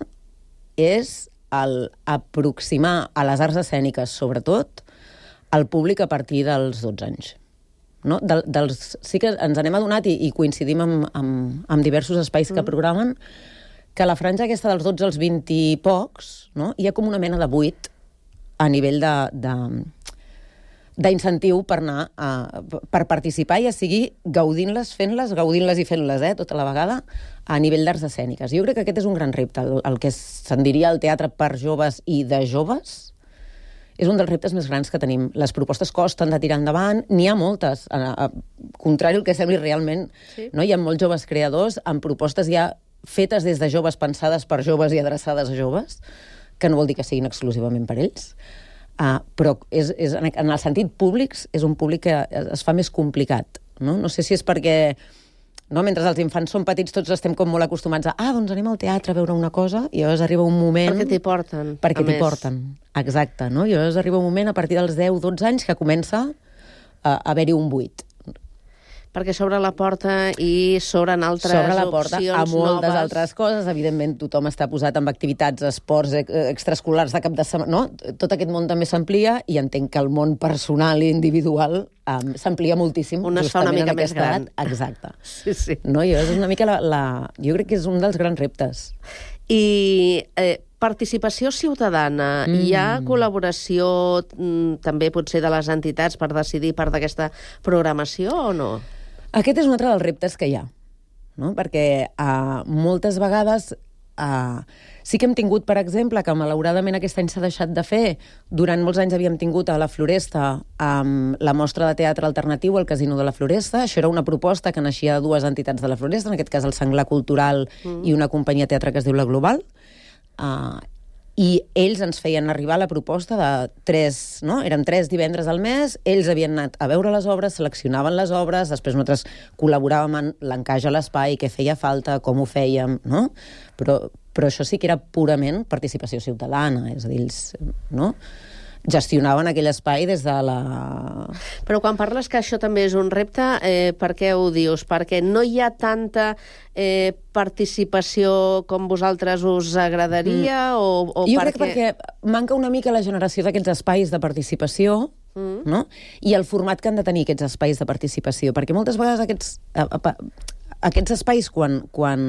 és el aproximar a les arts escèniques, sobretot, al públic a partir dels dotze anys. No? Del, dels, sí que ens n'hem adonat i, i coincidim amb, amb, amb diversos espais que mm. programen que la franja aquesta dels dotze als vint i pocs, no? Hi ha com una mena de buit a nivell de, de, d'incentiu per anar a, per participar, ja sigui gaudint-les, fent-les, gaudint-les i fent-les, eh, tota la vegada, a nivell d'arts escèniques. Jo crec que aquest és un gran repte. El, el que se'n diria el teatre per joves i de joves és un dels reptes més grans que tenim. Les propostes costen de tirar endavant, n'hi ha moltes, a, a contrari al que sembli realment. Sí. No? Hi ha molts joves creadors amb propostes ja fetes des de joves, pensades per joves i adreçades a joves, que no vol dir que siguin exclusivament per ells, uh, però és, és, en el sentit públics és un públic que es fa més complicat. No, no sé si és perquè no, mentre els infants són petits tots estem com molt acostumats a ah, doncs anem al teatre a veure una cosa i llavors arriba un moment... Perquè t'hi porten. Perquè t'hi porten, exacte. No? I llavors arriba un moment a partir dels deu dotze anys que comença a haver-hi un buit. Perquè s'obre la porta i s'obren altres s'obre la porta opcions a moltes noves. Altres coses. Evidentment, tothom està posat amb activitats, esports extraescolars de cap de setmana. No? Tot aquest món també s'amplia i entenc que el món personal i individual um, s'amplia moltíssim. Un es fa una mica més gran. Edat. Exacte. Sí, sí. No? I és una mica la, la... Jo crec que és un dels grans reptes. I... Eh, participació ciutadana. Mm. Hi ha col·laboració mm, també potser de les entitats per decidir part d'aquesta programació o no? Aquest és un altre dels reptes que hi ha, no? Perquè uh, moltes vegades uh, sí que hem tingut, per exemple, que malauradament aquest any s'ha deixat de fer, durant molts anys havíem tingut a la Floresta um, la mostra de teatre alternatiu al Casino de la Floresta. Això era una proposta que naixia de dues entitats de la Floresta, en aquest cas el Senglar Cultural mm. i una companyia de teatre que es diu La Global. Uh, i ells ens feien arribar la proposta de tres, no? Eren tres divendres al mes, ells havien anat a veure les obres, seleccionaven les obres, després nosaltres col·laboràvem en l'encaix a l'espai, què feia falta, com ho fèiem, no? Però, però això sí que era purament participació ciutadana, és a dir, ells, no? gestionaven aquell espai des de la... Però quan parles que això també és un repte, eh, per què ho dius? Perquè no hi ha tanta eh, participació com vosaltres us agradaria? Mm. O, o jo perquè... crec perquè manca una mica la generació d'aquests espais de participació, mm. no? I el format que han de tenir aquests espais de participació, perquè moltes vegades aquests, aquests espais, quan, quan,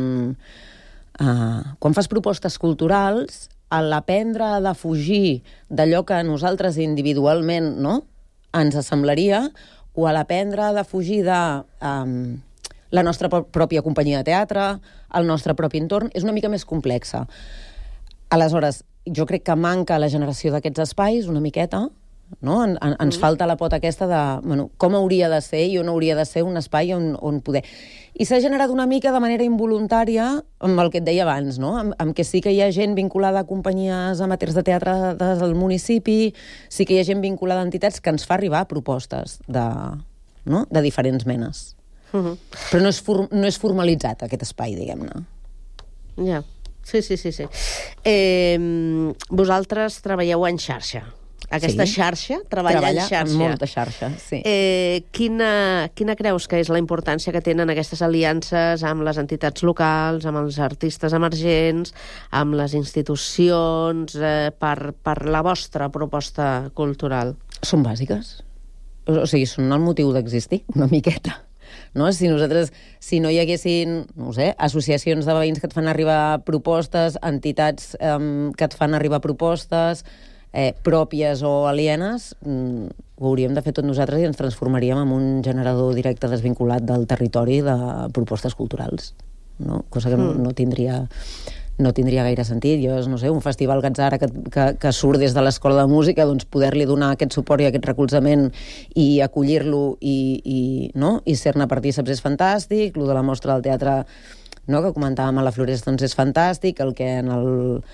uh, quan fas propostes culturals, a l'aprendre a defugir d'allò que a nosaltres individualment, no?, ens semblaria, o a l'aprendre a defugir de um, la nostra pròpia companyia de teatre, el nostre propi entorn, és una mica més complexa. Aleshores, jo crec que manca la generació d'aquests espais una miqueta, no? En, en, ens mm. falta la pota aquesta de bueno, com hauria de ser i on hauria de ser un espai on, on poder... I s'ha generat una mica de manera involuntària amb el que et deia abans, no? Amb, amb que sí que hi ha gent vinculada a companyies amateurs de teatre del municipi, sí que hi ha gent vinculada a entitats que ens fa arribar propostes de, no? de diferents menes. Mm-hmm. Però no és, for, no és formalitzat aquest espai, diguem-ne. Ja, yeah. sí, sí, sí. sí. Eh, vosaltres treballeu en xarxa. Aquesta sí. xarxa, treballar Treballa en xarxa. Treballa en molta xarxa, sí. Eh, quina, quina creus que és la importància que tenen aquestes aliances amb les entitats locals, amb els artistes emergents, amb les institucions, eh, per, per la vostra proposta cultural? Són bàsiques. O sigui, són el motiu d'existir, una miqueta. No? Si nosaltres, si no hi haguessin, no sé, associacions de veïns que et fan arribar propostes, entitats eh, que et fan arribar propostes... Eh, pròpies o alienes, mm, ho hauríem de fer tot nosaltres i ens transformaríem en un generador directe desvinculat del territori de propostes culturals, no? Cosa que mm. no, no tindria no tindria gaire sentit. Jo, no sé, un festival Gatzara que, que, que surt des de l'escola de música, doncs poder-li donar aquest suport i aquest recolzament i acollir-lo i, i, no? I ser-ne partíceps és fantàstic. Lo de la mostra del teatre, no?, que comentàvem a la Floresta, doncs és fantàstic. El que en el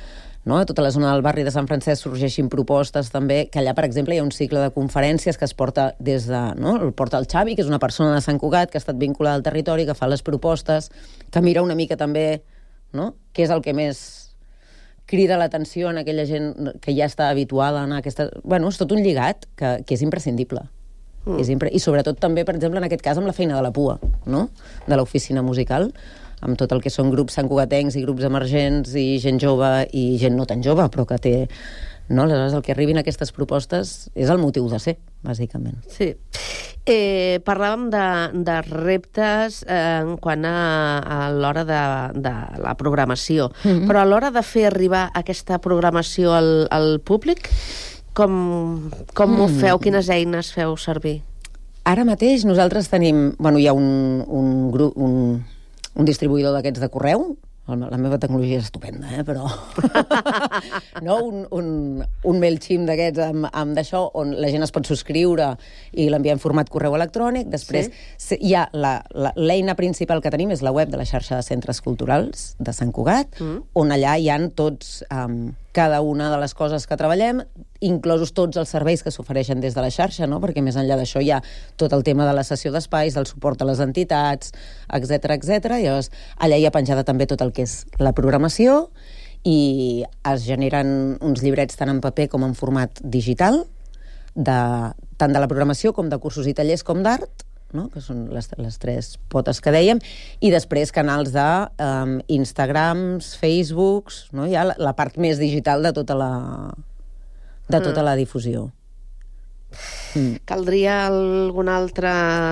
no? A tota la zona del barri de Sant Francesc sorgeixin propostes també, que allà, per exemple, hi ha un cicle de conferències que es porta des de... No? El porta el Xavi, que és una persona de Sant Cugat, que ha estat vinculada al territori, que fa les propostes, que mira una mica també, no? Què és el que més crida l'atenció en aquella gent que ja està habituada a anar a aquesta... Bueno, és tot un lligat que, que és imprescindible. Mm. És impre... I sobretot també, per exemple, en aquest cas, amb la feina de la P U A, no? De l'oficina musical, amb tot el que són grups santcugatencs i grups emergents i gent jove i gent no tan jove, però que té... No? Aleshores, el que arribin aquestes propostes és el motiu de ser, bàsicament. Sí. Eh, parlàvem de, de reptes eh, en quant a, a l'hora de, de la programació, mm-hmm. però a l'hora de fer arribar aquesta programació al, al públic, com, com mm. ho feu? Quines eines feu servir? Ara mateix nosaltres tenim... Bueno, hi ha un, un, grup, un, un distribuïdor d'aquests de correu. La meva tecnologia és estupenda, eh? Però... no? un, un, un MailChimp d'aquests amb, amb d'això, on la gent es pot subscriure i l'enviar en format correu electrònic. Després sí. hi ha la, la, l'eina principal que tenim és la web de la xarxa de centres culturals de Sant Cugat, mm. on allà hi ha tots... Um, cada una de les coses que treballem, inclosos tots els serveis que s'ofereixen des de la xarxa, no? Perquè més enllà d'això hi ha tot el tema de la cessió d'espais, del suport a les entitats, etcètera, etcètera. I llavors, allà hi ha penjada també tot el que és la programació i es generen uns llibrets tant en paper com en format digital, de, tant de la programació com de cursos i tallers com d'art, no? Que són les, les tres potes que dèiem, i després canals de um, Instagrams, Facebooks, no? Hi ha la, la part més digital de tota la, de tota mm. la difusió. Mm. Caldria alguna altra...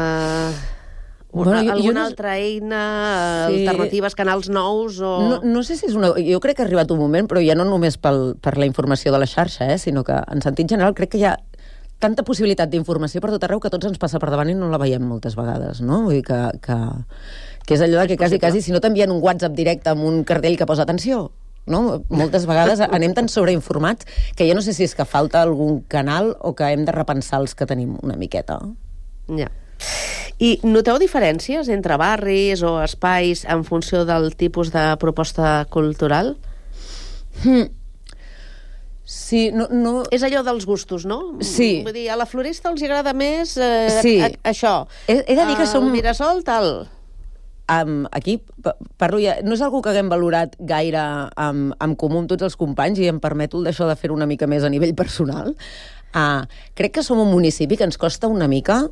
Una, bueno, jo, alguna jo no... altra eina, sí. alternatives, canals nous? O... No, no sé si és una... Jo crec que ha arribat un moment, però ja no només pel, per la informació de la xarxa, eh, sinó que en sentit general crec que hi ha tanta possibilitat d'informació per tot arreu que tots ens passa per davant i no la veiem moltes vegades, no? Vull dir que, que, que és allò de que quasi, quasi, si no t'envien un WhatsApp directe amb un cartell que posa atenció, no? Moltes vegades anem tan sobreinformats que jo no sé si és que falta algun canal o que hem de repensar els que tenim una miqueta. Ja. I noteu diferències entre barris o espais en funció del tipus de proposta cultural? Hmm. Sí, no, no... És allò dels gustos, no? Sí. Vull dir, a la florista els agrada més eh, sí. a, a, això. He, he de dir que som... Al Mirasol, tal... Um, aquí parlo ja... No és algú que haguem valorat gaire um, en comú amb tots els companys i em permeto d'això de fer una mica més a nivell personal. Uh, crec que som un municipi que ens costa una mica...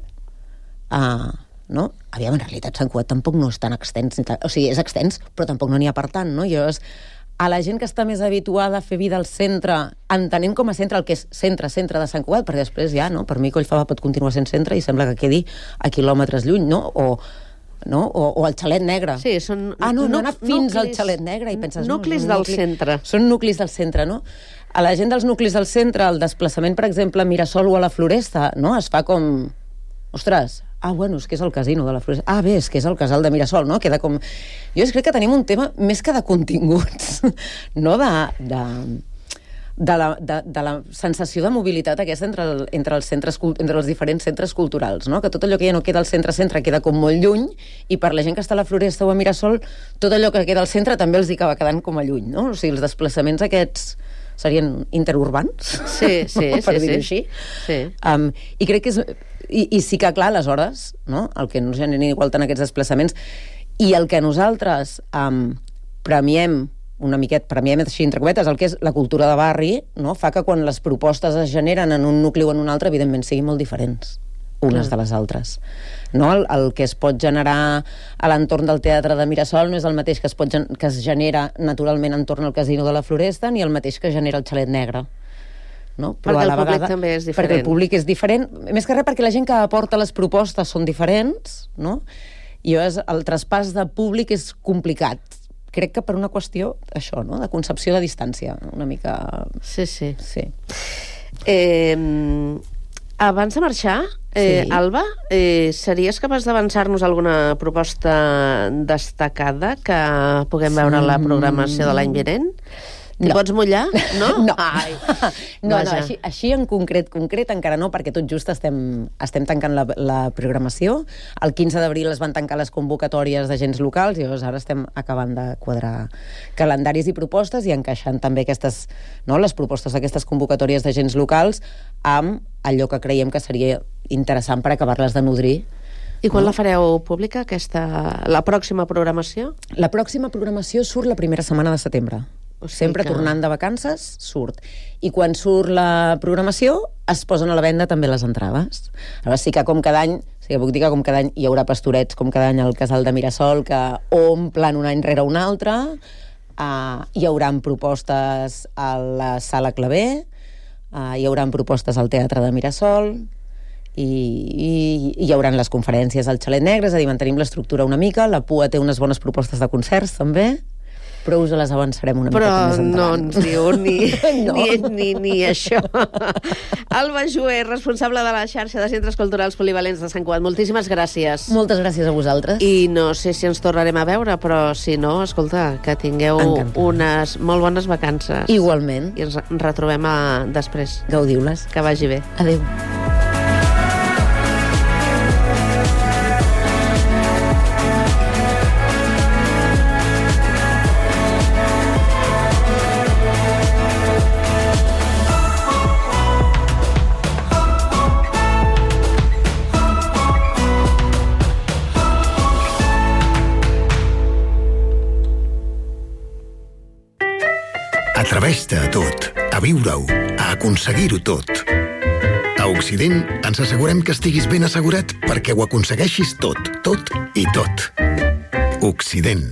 Uh, no? Aviam, en realitat Sant Cugat tampoc no és tan extens, ni tan... o sigui, és extens, però tampoc no n'hi ha per tant, no? I llavors, a la gent que està més habituada a fer vida al centre, entenent com a centre el que és centre-centre de Sant Cugat, perquè després ja, no? Per mi Collfava pot continuar sent centre i sembla que quedi a quilòmetres lluny, no? O, no? o, o el Xalet Negre. Sí, són... Ah, no, no anar fins nuclis, al Xalet Negre i penses... Nuclis no, del nucli... centre. Són nuclis del centre, no? A la gent dels nuclis del centre, el desplaçament, per exemple, a Mirasol o a la Floresta, no? Es fa com... Ostres, ah, bueno, és que és el casino de la Floresta. Ah, bé, és que és el casal de Mirasol, no? Queda com... Jo crec que tenim un tema més que de continguts, no de... de... De la, de, de la sensació de mobilitat aquesta entre, el, entre, els centres, entre els diferents centres culturals, no? Que tot allò que ja no queda al centre-centre queda com molt lluny i per la gent que està a la Floresta o a Mirasol tot allò que queda al centre també els hi acaba quedant com a lluny, no? O sigui, els desplaçaments aquests serien interurbans, sí, sí, per sí, dir-ho sí. així. Sí. Um, I crec que és... I, i sí que, clar, aleshores, no? El que no generi igual tant aquests desplaçaments i el que nosaltres um, premiem una miqueta, premiem així entre cometes, el que és la cultura de barri, no? Fa que quan les propostes es generen en un nucli o en un altre, evidentment siguin molt diferents unes de les altres. No? El, el que es pot generar a l'entorn del Teatre de Mirasol no és el mateix que es, pot, que es genera naturalment entorn al Casino de la Floresta ni el mateix que genera el Xalet Negre. No? Però perquè a la el públic vegada, també és diferent. Perquè el públic és diferent, més que res perquè la gent que aporta les propostes són diferents, no? I llavors el traspàs de públic és complicat. Crec que per una qüestió, això, no? De concepció de distància, una mica... Sí, sí. sí. Eh, abans de marxar, eh, sí. Alba, eh, series capaç d'avançar-nos alguna proposta destacada que puguem veure a la programació de l'any vinent? T'hi No. pots mullar? No? No. Ai. No, no, Vaja. així, així en concret, concret encara no, perquè tot just estem, estem tancant la, la programació. El quinze d'abril es van tancar les convocatòries d'agents locals i llavors ara estem acabant de quadrar calendaris i propostes i encaixant també aquestes, no, les propostes d'aquestes convocatòries d'agents locals amb allò que creiem que seria interessant per acabar-les de nodrir. I quan no? la fareu pública, aquesta, la pròxima programació? La pròxima programació surt la primera setmana de setembre. O sigui Sempre que... tornant de vacances, surt. I quan surt la programació, es posen a la venda també les entrades. Aleshores sí que com cada any, sí que puc dir que com cada any hi haurà pastorets, com cada any al Casal de Mirasol, que omplen un any rere un altre, uh, hi haurà propostes a la Sala Clavé, uh, hi haurà propostes al Teatre de Mirasol, i, i, i hi haurà les conferències al Xalet Negre, és a dir, mantenim l'estructura una mica, la P U A té unes bones propostes de concerts també, però us les avançarem una però mica més endavant. Però no ens diu ni, no. ni, ni, ni això. Alba Jué, responsable de la xarxa de centres culturals polivalents de Sant Cugat, moltíssimes gràcies. Moltes gràcies a vosaltres. I no sé si ens tornarem a veure, però si no, escolta, que tingueu Encantat. unes molt bones vacances. Igualment. I ens retrobem a... després. Gaudiu-les. Que vagi bé. Adéu. Atreveix-te a tot, a viure-ho, a aconseguir-ho tot. A Occident ens assegurem que estiguis ben assegurat perquè ho aconsegueixis tot, tot i tot. Occident.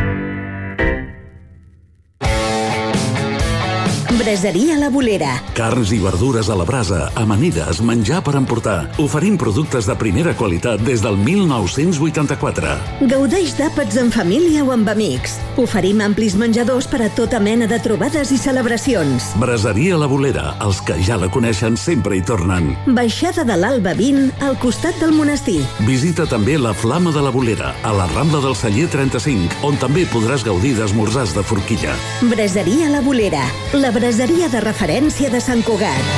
Braseria La Bolera. Carns i verdures a la brasa, amanides, menjar per emportar. Oferim productes de primera qualitat des del mil nou-cents vuitanta-quatre. Gaudeix d'àpats en família o amb amics. Oferim amplis menjadors per a tota mena de trobades i celebracions. Braseria La Bolera. Els que ja la coneixen sempre hi tornen. Baixada de l'Alba vint, al costat del monestir. Visita també la Flama de la Bolera, a la Rambla del Celler trenta-cinc, on també podràs gaudir d'esmorzars de forquilla. Braseria La Bolera. La braseria de referència de Sant Cugat.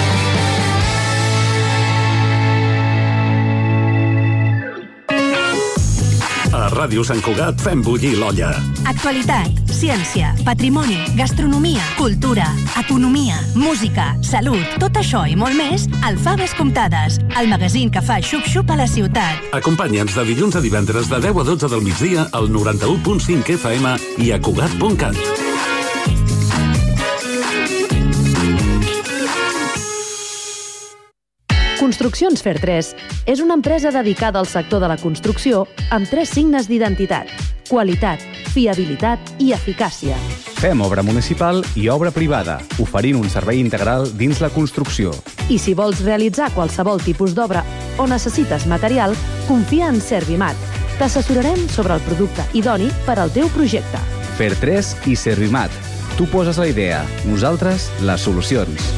A Ràdio Sant Cugat fem bullir l'olla. Actualitat, ciència, patrimoni, gastronomia, cultura, economia, música, salut, tot això i molt més al Faves Comptades, el magazín que fa xup-xup a la ciutat. Acompanya'ns de dilluns a divendres de deu a dotze del migdia al noranta-u punt cinc F M i a Cugat punt cat. Construccions Fer tres és una empresa dedicada al sector de la construcció amb tres signes d'identitat: qualitat, fiabilitat i eficàcia. Fem obra municipal i obra privada, oferint un servei integral dins la construcció. I si vols realitzar qualsevol tipus d'obra o necessites material, confia en Servimat. T'assessorarem sobre el producte idoni per al teu projecte. Fer tres i Servimat. Tu poses la idea, nosaltres les solucions.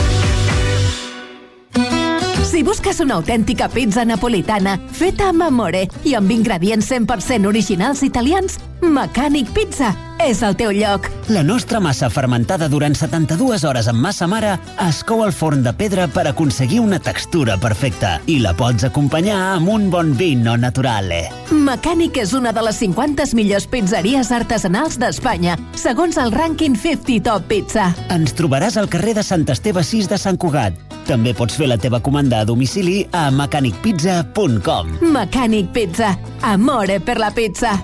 Si busques una autèntica pizza napolitana feta amb amore i amb ingredients cent per cent originals italians, Mecànic Pizza és el teu lloc. La nostra massa fermentada durant setanta-dues hores amb massa mare es cou al forn de pedra per aconseguir una textura perfecta i la pots acompanyar amb un bon vino naturale. Mecànic és una de les cinquanta millors pizzeries artesanals d'Espanya, segons el rànquing cinquanta Top Pizza. Ens trobaràs al carrer de Sant Esteve sis de Sant Cugat. També pots fer la teva comanda a domicili a mecànic pizza punt com. Mecànic Pizza. Amore per la pizza.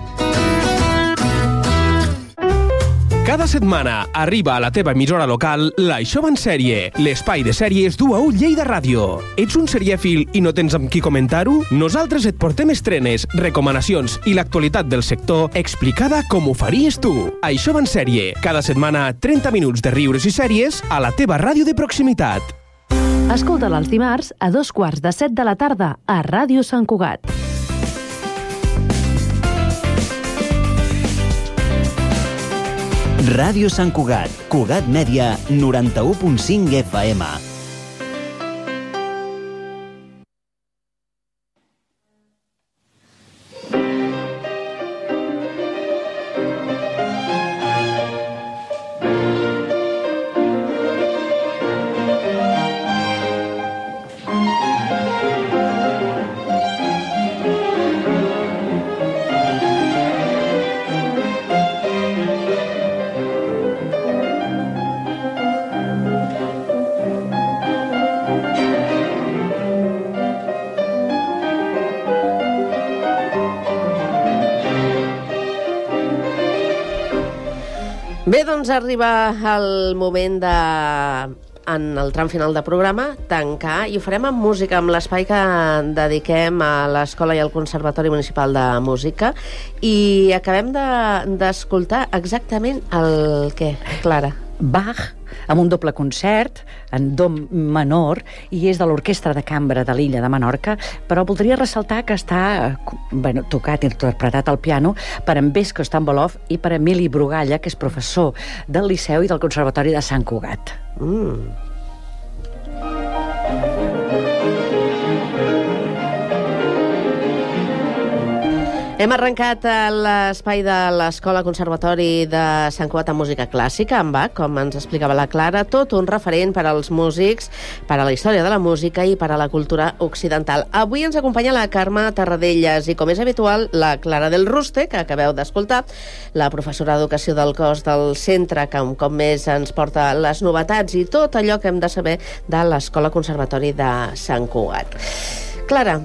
Cada setmana arriba a la teva emissora local l'Això va en sèrie, l'espai de sèries d'U A U Lleida Ràdio. Ets un serièfil i no tens amb qui comentar-ho? Nosaltres et portem estrenes, recomanacions i l'actualitat del sector explicada com ho faries tu. Això va en sèrie, cada setmana trenta minuts de riures i sèries a la teva ràdio de proximitat. Escolta-la els dimarts a dos quarts de set de la tarda a Ràdio Sant Cugat. Ràdio Sant Cugat, Cugat Mèdia, noranta-u punt cinc F M. Bé, doncs arriba el moment de, en el tram final de programa, tancar, i ho farem amb música, amb l'espai que dediquem a l'Escola i al Conservatori Municipal de Música, i acabem d'escoltar de, exactament el què, Clara? Bach, amb un doble concert en do menor, i és de l'Orquestra de Cambra de l'Illa de Menorca, però voldria ressaltar que està bueno, tocat i interpretat al piano per en Vesko Stambolov i per Emili Brugalla, que és professor del Liceu i del Conservatori de Sant Cugat. Mm. Hem arrencat l'espai de l'Escola Conservatori de Sant Cugat amb música clàssica, amb Bach, com ens explicava la Clara, tot un referent per als músics, per a la història de la música i per a la cultura occidental. Avui ens acompanya la Carme Tarradellas i, com és habitual, la Clara del Ruste, que acabeu d'escoltar, la professora d'Educació del cos del centre, que un cop més ens porta les novetats i tot allò que hem de saber de l'Escola Conservatori de Sant Cugat. Clara,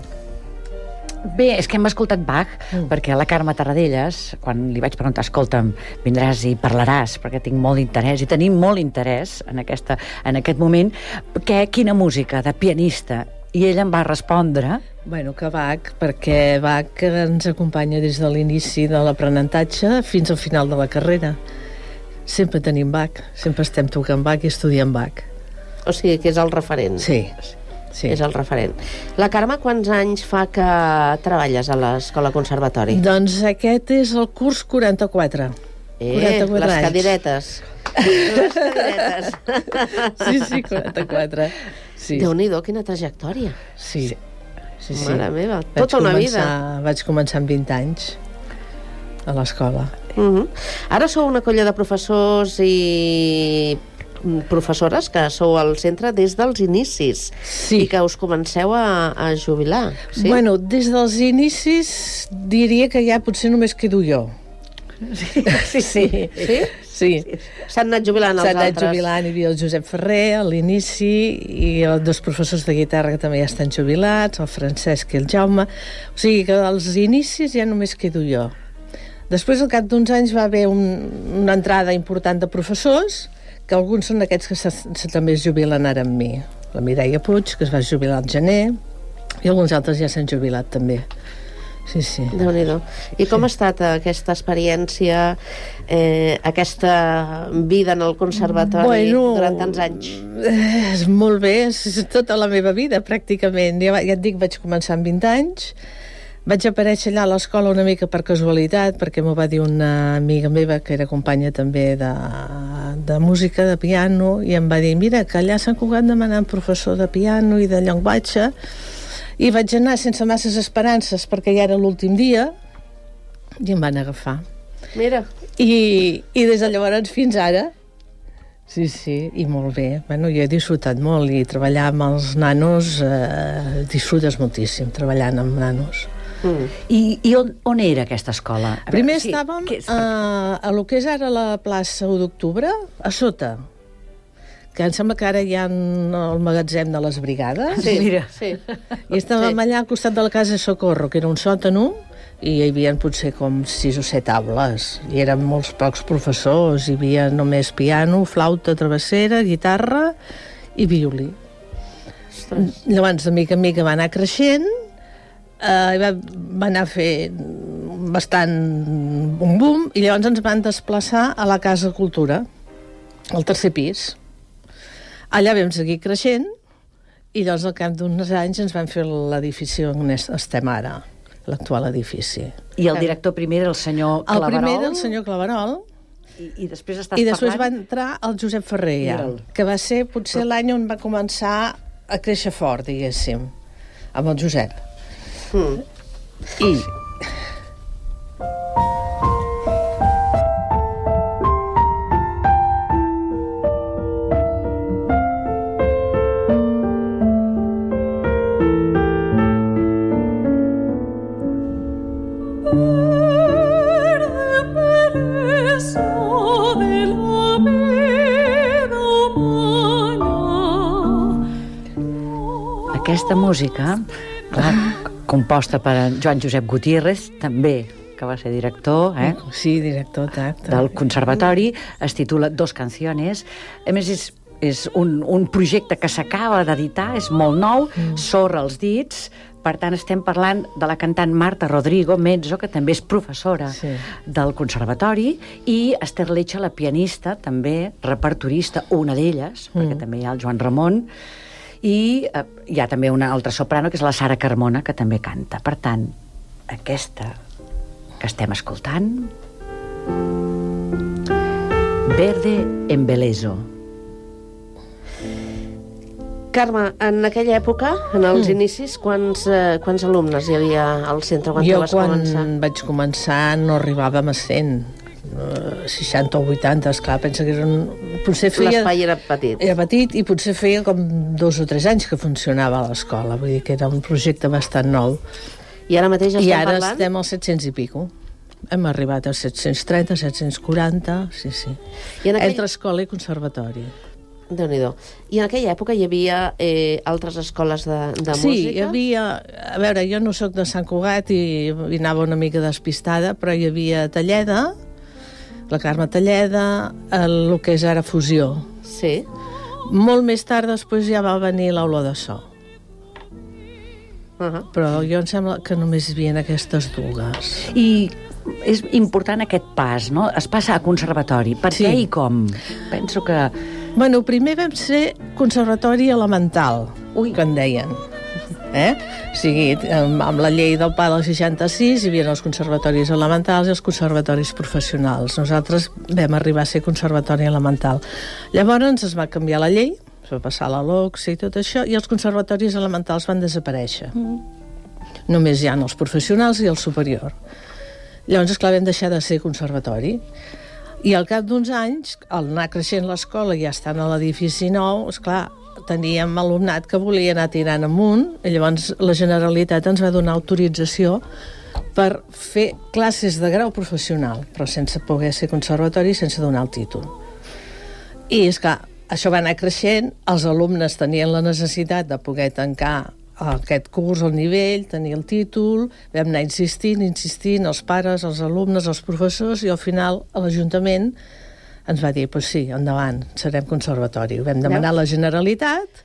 bé, és que hem escoltat Bach, mm. perquè a la Carme Tarradellas, quan li vaig preguntar, escolta'm, vindràs i parlaràs, perquè tinc molt interès, i tenim molt interès en, aquesta, en aquest moment, que, quina música, de pianista? I ella em va respondre... Bueno, que Bach, perquè Bach ens acompanya des de l'inici de l'aprenentatge fins al final de la carrera. Sempre tenim Bach, sempre estem tocant Bach i estudiant Bach. O sigui, que és el referent. Sí, sí. És el referent. La Carme, quants anys fa que treballes a l'Escola Conservatori? Doncs aquest és el curs quaranta-quatre. Eh, quaranta-quatre les anys. Cadiretes. Les cadiretes. Sí, sí, quaranta-quatre. Sí. Déu-n'hi-do, quina trajectòria. Sí. Sí, sí. Mare meva, vaig tota una començar, vida. Vaig començar amb vint anys a l'escola. Uh-huh. Ara sou una colla de professors i professores que sou al centre des dels inicis, sí. I que us comenceu a, a jubilar, sí? Bueno, des dels inicis diria que ja potser només quedo jo. Sí, sí, sí. Sí? Sí. S'han anat jubilant els altres. S'han anat jubilant, hi havia el Josep Ferrer a l'inici i els dos professors de guitarra que també ja estan jubilats, el Francesc i el Jaume. O sigui que als inicis ja només quedo jo. Després, al cap d'uns anys, va haver un, una entrada important de professors, que alguns són aquests que se, se també es jubilen ara amb mi. La Mireia Puig, que es va jubilar al gener, i alguns altres ja s'han jubilat també. Sí, sí. Déu-n'hi-do. I com ha estat aquesta experiència, eh, aquesta vida en el conservatori bueno, durant tants anys? És molt bé, és tota la meva vida, pràcticament. Ja, ja et dic, vaig començar amb vint anys, vaig aparèixer allà a l'escola una mica per casualitat, perquè m'ho va dir una amiga meva, que era companya també de, de música, de piano, i em va dir, mira, que allà a Sant Cugat demanen professor de piano i de llenguatge, i vaig anar sense masses esperances, perquè ja era l'últim dia, i em van agafar. Mira. I, i des de llavors fins ara, sí, sí, i molt bé. Bueno, jo he disfrutat molt, i treballar amb els nanos, eh, disfrutes moltíssim, treballant amb nanos. Mm. I, i on, on era aquesta escola? Primer sí, estàvem a, a lo que és ara la plaça u d'octubre, a sota, que em sembla que ara hi ha el magatzem de les brigades. Sí, mira. Sí. I estàvem sí. allà al costat de la casa de Socorro, que era un sòtano, i hi havia potser com sis o set aules, i eren molts pocs professors, hi havia només piano, flauta, travessera, guitarra i violí. Ostres. Llavors, de mica en mica va anar creixent, Uh, va, va anar a fer bastant un boom, i llavors ens van desplaçar a la Casa Cultura, al tercer pis. Allà vam seguir creixent, i llavors al cap d'uns anys ens van fer l'edifici on estem ara, l'actual edifici. I el director primer era el senyor Claverol? El primer era el senyor Claverol, I, i després estàs i després parlant... va entrar el Josep Ferrer, ja, que va ser potser l'any on va començar a créixer fort, diguéssim, amb el Josep. Mm. I aquesta música, clar, composta per Joan Josep Gutiérrez, també que va ser director, eh? Sí, director, exacte. Del conservatori, es titula Dos canciones. A més, és, és un, un projecte que s'acaba d'editar, és molt nou, mm. Sorra els dits. Per tant, estem parlant de la cantant Marta Rodrigo, mezzo, que també és professora sí. del conservatori, i Esther Lecha, la pianista, també repertorista, una d'elles, mm. perquè també hi ha el Joan Ramon, i eh, hi ha també una altra soprano, que és la Sara Carmona, que també canta. Per tant, aquesta que estem escoltant, Verde Embeleso. Carme, en aquella època, en els mm. inicis, quants, eh, quants alumnes hi havia al centre quan jo tu vas quan començar? vaig començar no arribàvem a cent, seixanta o vuitanta, esclar, pensa que era un... L'espai era petit. Era petit i potser feia com dos o tres anys que funcionava a l'escola, vull dir que era un projecte bastant nou. I ara mateix estem I ara parlant? estem als set-cents i pico. Hem arribat als set-cents trenta, set-cents quaranta, sí, sí. I en aquell... Entre escola i conservatori. Déu-n'hi-do. I en aquella època hi havia eh, altres escoles de, de sí, música? Sí, hi havia... A veure, jo no sóc de Sant Cugat i, i anava una mica despistada, però hi havia Talleda, la Carme Talleda, el, el que és ara Fusió. Sí. Molt més tard, després ja va venir l'Aula de So. Uh-huh. Però jo em sembla que només hi havia aquestes dues. I és important aquest pas, no? Es passa a conservatori. Per sí. què i com? Penso que... Bueno, primer vam ser conservatori elemental, Ui. que en deien. Eh? O sigui, amb la llei del P A del seixanta-sis hi havia els conservatoris elementals i els conservatoris professionals. Nosaltres vam arribar a ser conservatori elemental. Llavors es va canviar la llei, es va passar la L O C i tot això, i els conservatoris elementals van desaparèixer. Mm. Només hi ha els professionals i el superior. Llavors, esclar, vam deixar de ser conservatori. I al cap d'uns anys, al anar creixent l'escola i ja estant a l'edifici nou, esclar, teníem alumnat que volia anar tirant amunt, i llavors la Generalitat ens va donar autorització per fer classes de grau professional, però sense poder ser conservatori, sense donar el títol. I, esclar, això va anar creixent, els alumnes tenien la necessitat de poder tancar aquest curs al nivell, tenir el títol, vam anar insistint, insistint, els pares, els alumnes, els professors, i al final a l'Ajuntament ens va dir, pues sí, endavant, serem conservatori. Ho vam demanar a la Generalitat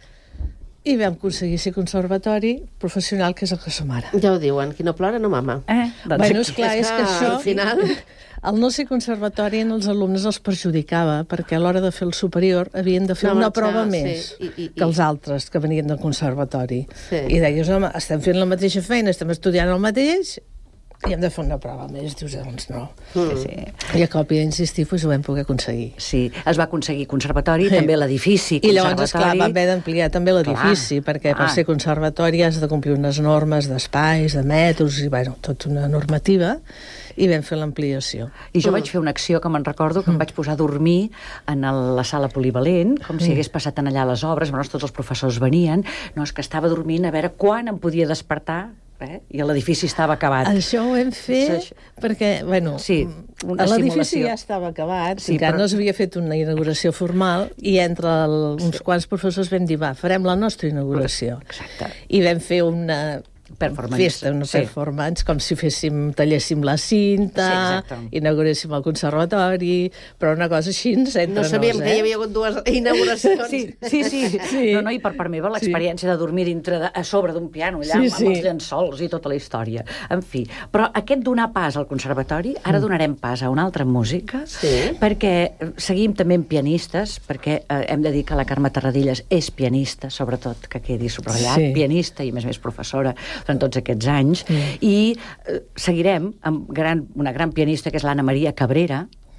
i vam aconseguir ser conservatori professional, que és el que som ara. Ja ho diuen, qui no plora no mama. Eh, doncs bueno, esclar, és que, és que això... Al final... El no ser conservatori en els alumnes els perjudicava, perquè a l'hora de fer el superior havien de fer no, una marxar, prova sí, més i, i, que els altres que venien del conservatori. Sí. I deies, home, estem fent la mateixa feina, estem estudiant el mateix, i hem de fer una prova més. Dius, doncs no. Mm. Sí. I a cop d'insistir, doncs ho vam poder aconseguir. Sí, es va aconseguir conservatori, sí. també l'edifici conservatori. I llavors, esclar, va haver d'ampliar també l'edifici, perquè ah. per ser conservatori has de complir unes normes d'espais, de metres, i bueno, tota una normativa, i vam fer l'ampliació. I jo mm. vaig fer una acció que me'n recordo, que mm. em vaig posar a dormir en el, la sala polivalent, com si hagués passat en allà les obres, llavors tots els professors venien, no, és que estava dormint a veure quan em podia despertar, eh? I l'edifici estava acabat. Això ho hem fet això... perquè, bueno, sí, l'edifici ja estava acabat, sí, encara però... no s'havia fet una inauguració formal, i entre el, uns sí. quants professors vam dir, va, farem la nostra inauguració. Exacte. I vam fer una... performance. Festa, una sí. performance, com si féssim, talléssim la cinta, sí, inauguréssim el conservatori, però una cosa així entre no sabíem nos, eh? que hi havia hagut dues inauguracions. Sí, sí, sí. sí. No, no, i per part meva l'experiència sí. de dormir dintre de, a sobre d'un piano, allà, sí, amb, sí. amb els llençols i tota la història. En fi, però aquest donar pas al conservatori, ara mm. donarem pas a una altra música, sí. perquè seguim també amb pianistes, perquè eh, hem de dir que la Carme Terradellas és pianista, sobretot, que quedi subratllat, sí. pianista i més més professora durant tots aquests anys, mm. i eh, seguirem amb gran, una gran pianista que és l'Anna Maria Cabrera,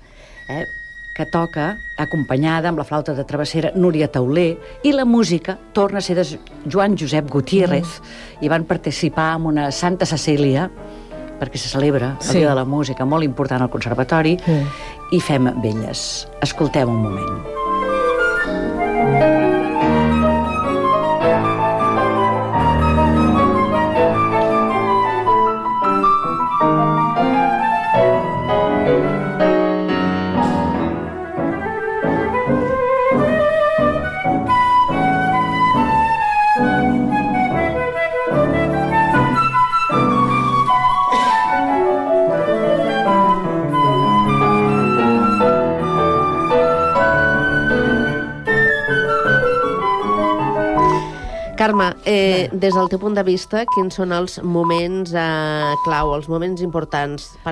eh, que toca acompanyada amb la flauta de travessera Núria Tauler, i la música torna a ser de Joan Josep Gutiérrez, mm. i van participar en una Santa Cecília, perquè se celebra el sí. Dia de la Música, molt important al conservatori, mm. i fem amb elles. Escoltem un moment. Carme, eh, des del teu punt de vista, quins són els moments eh, clau, els moments importants per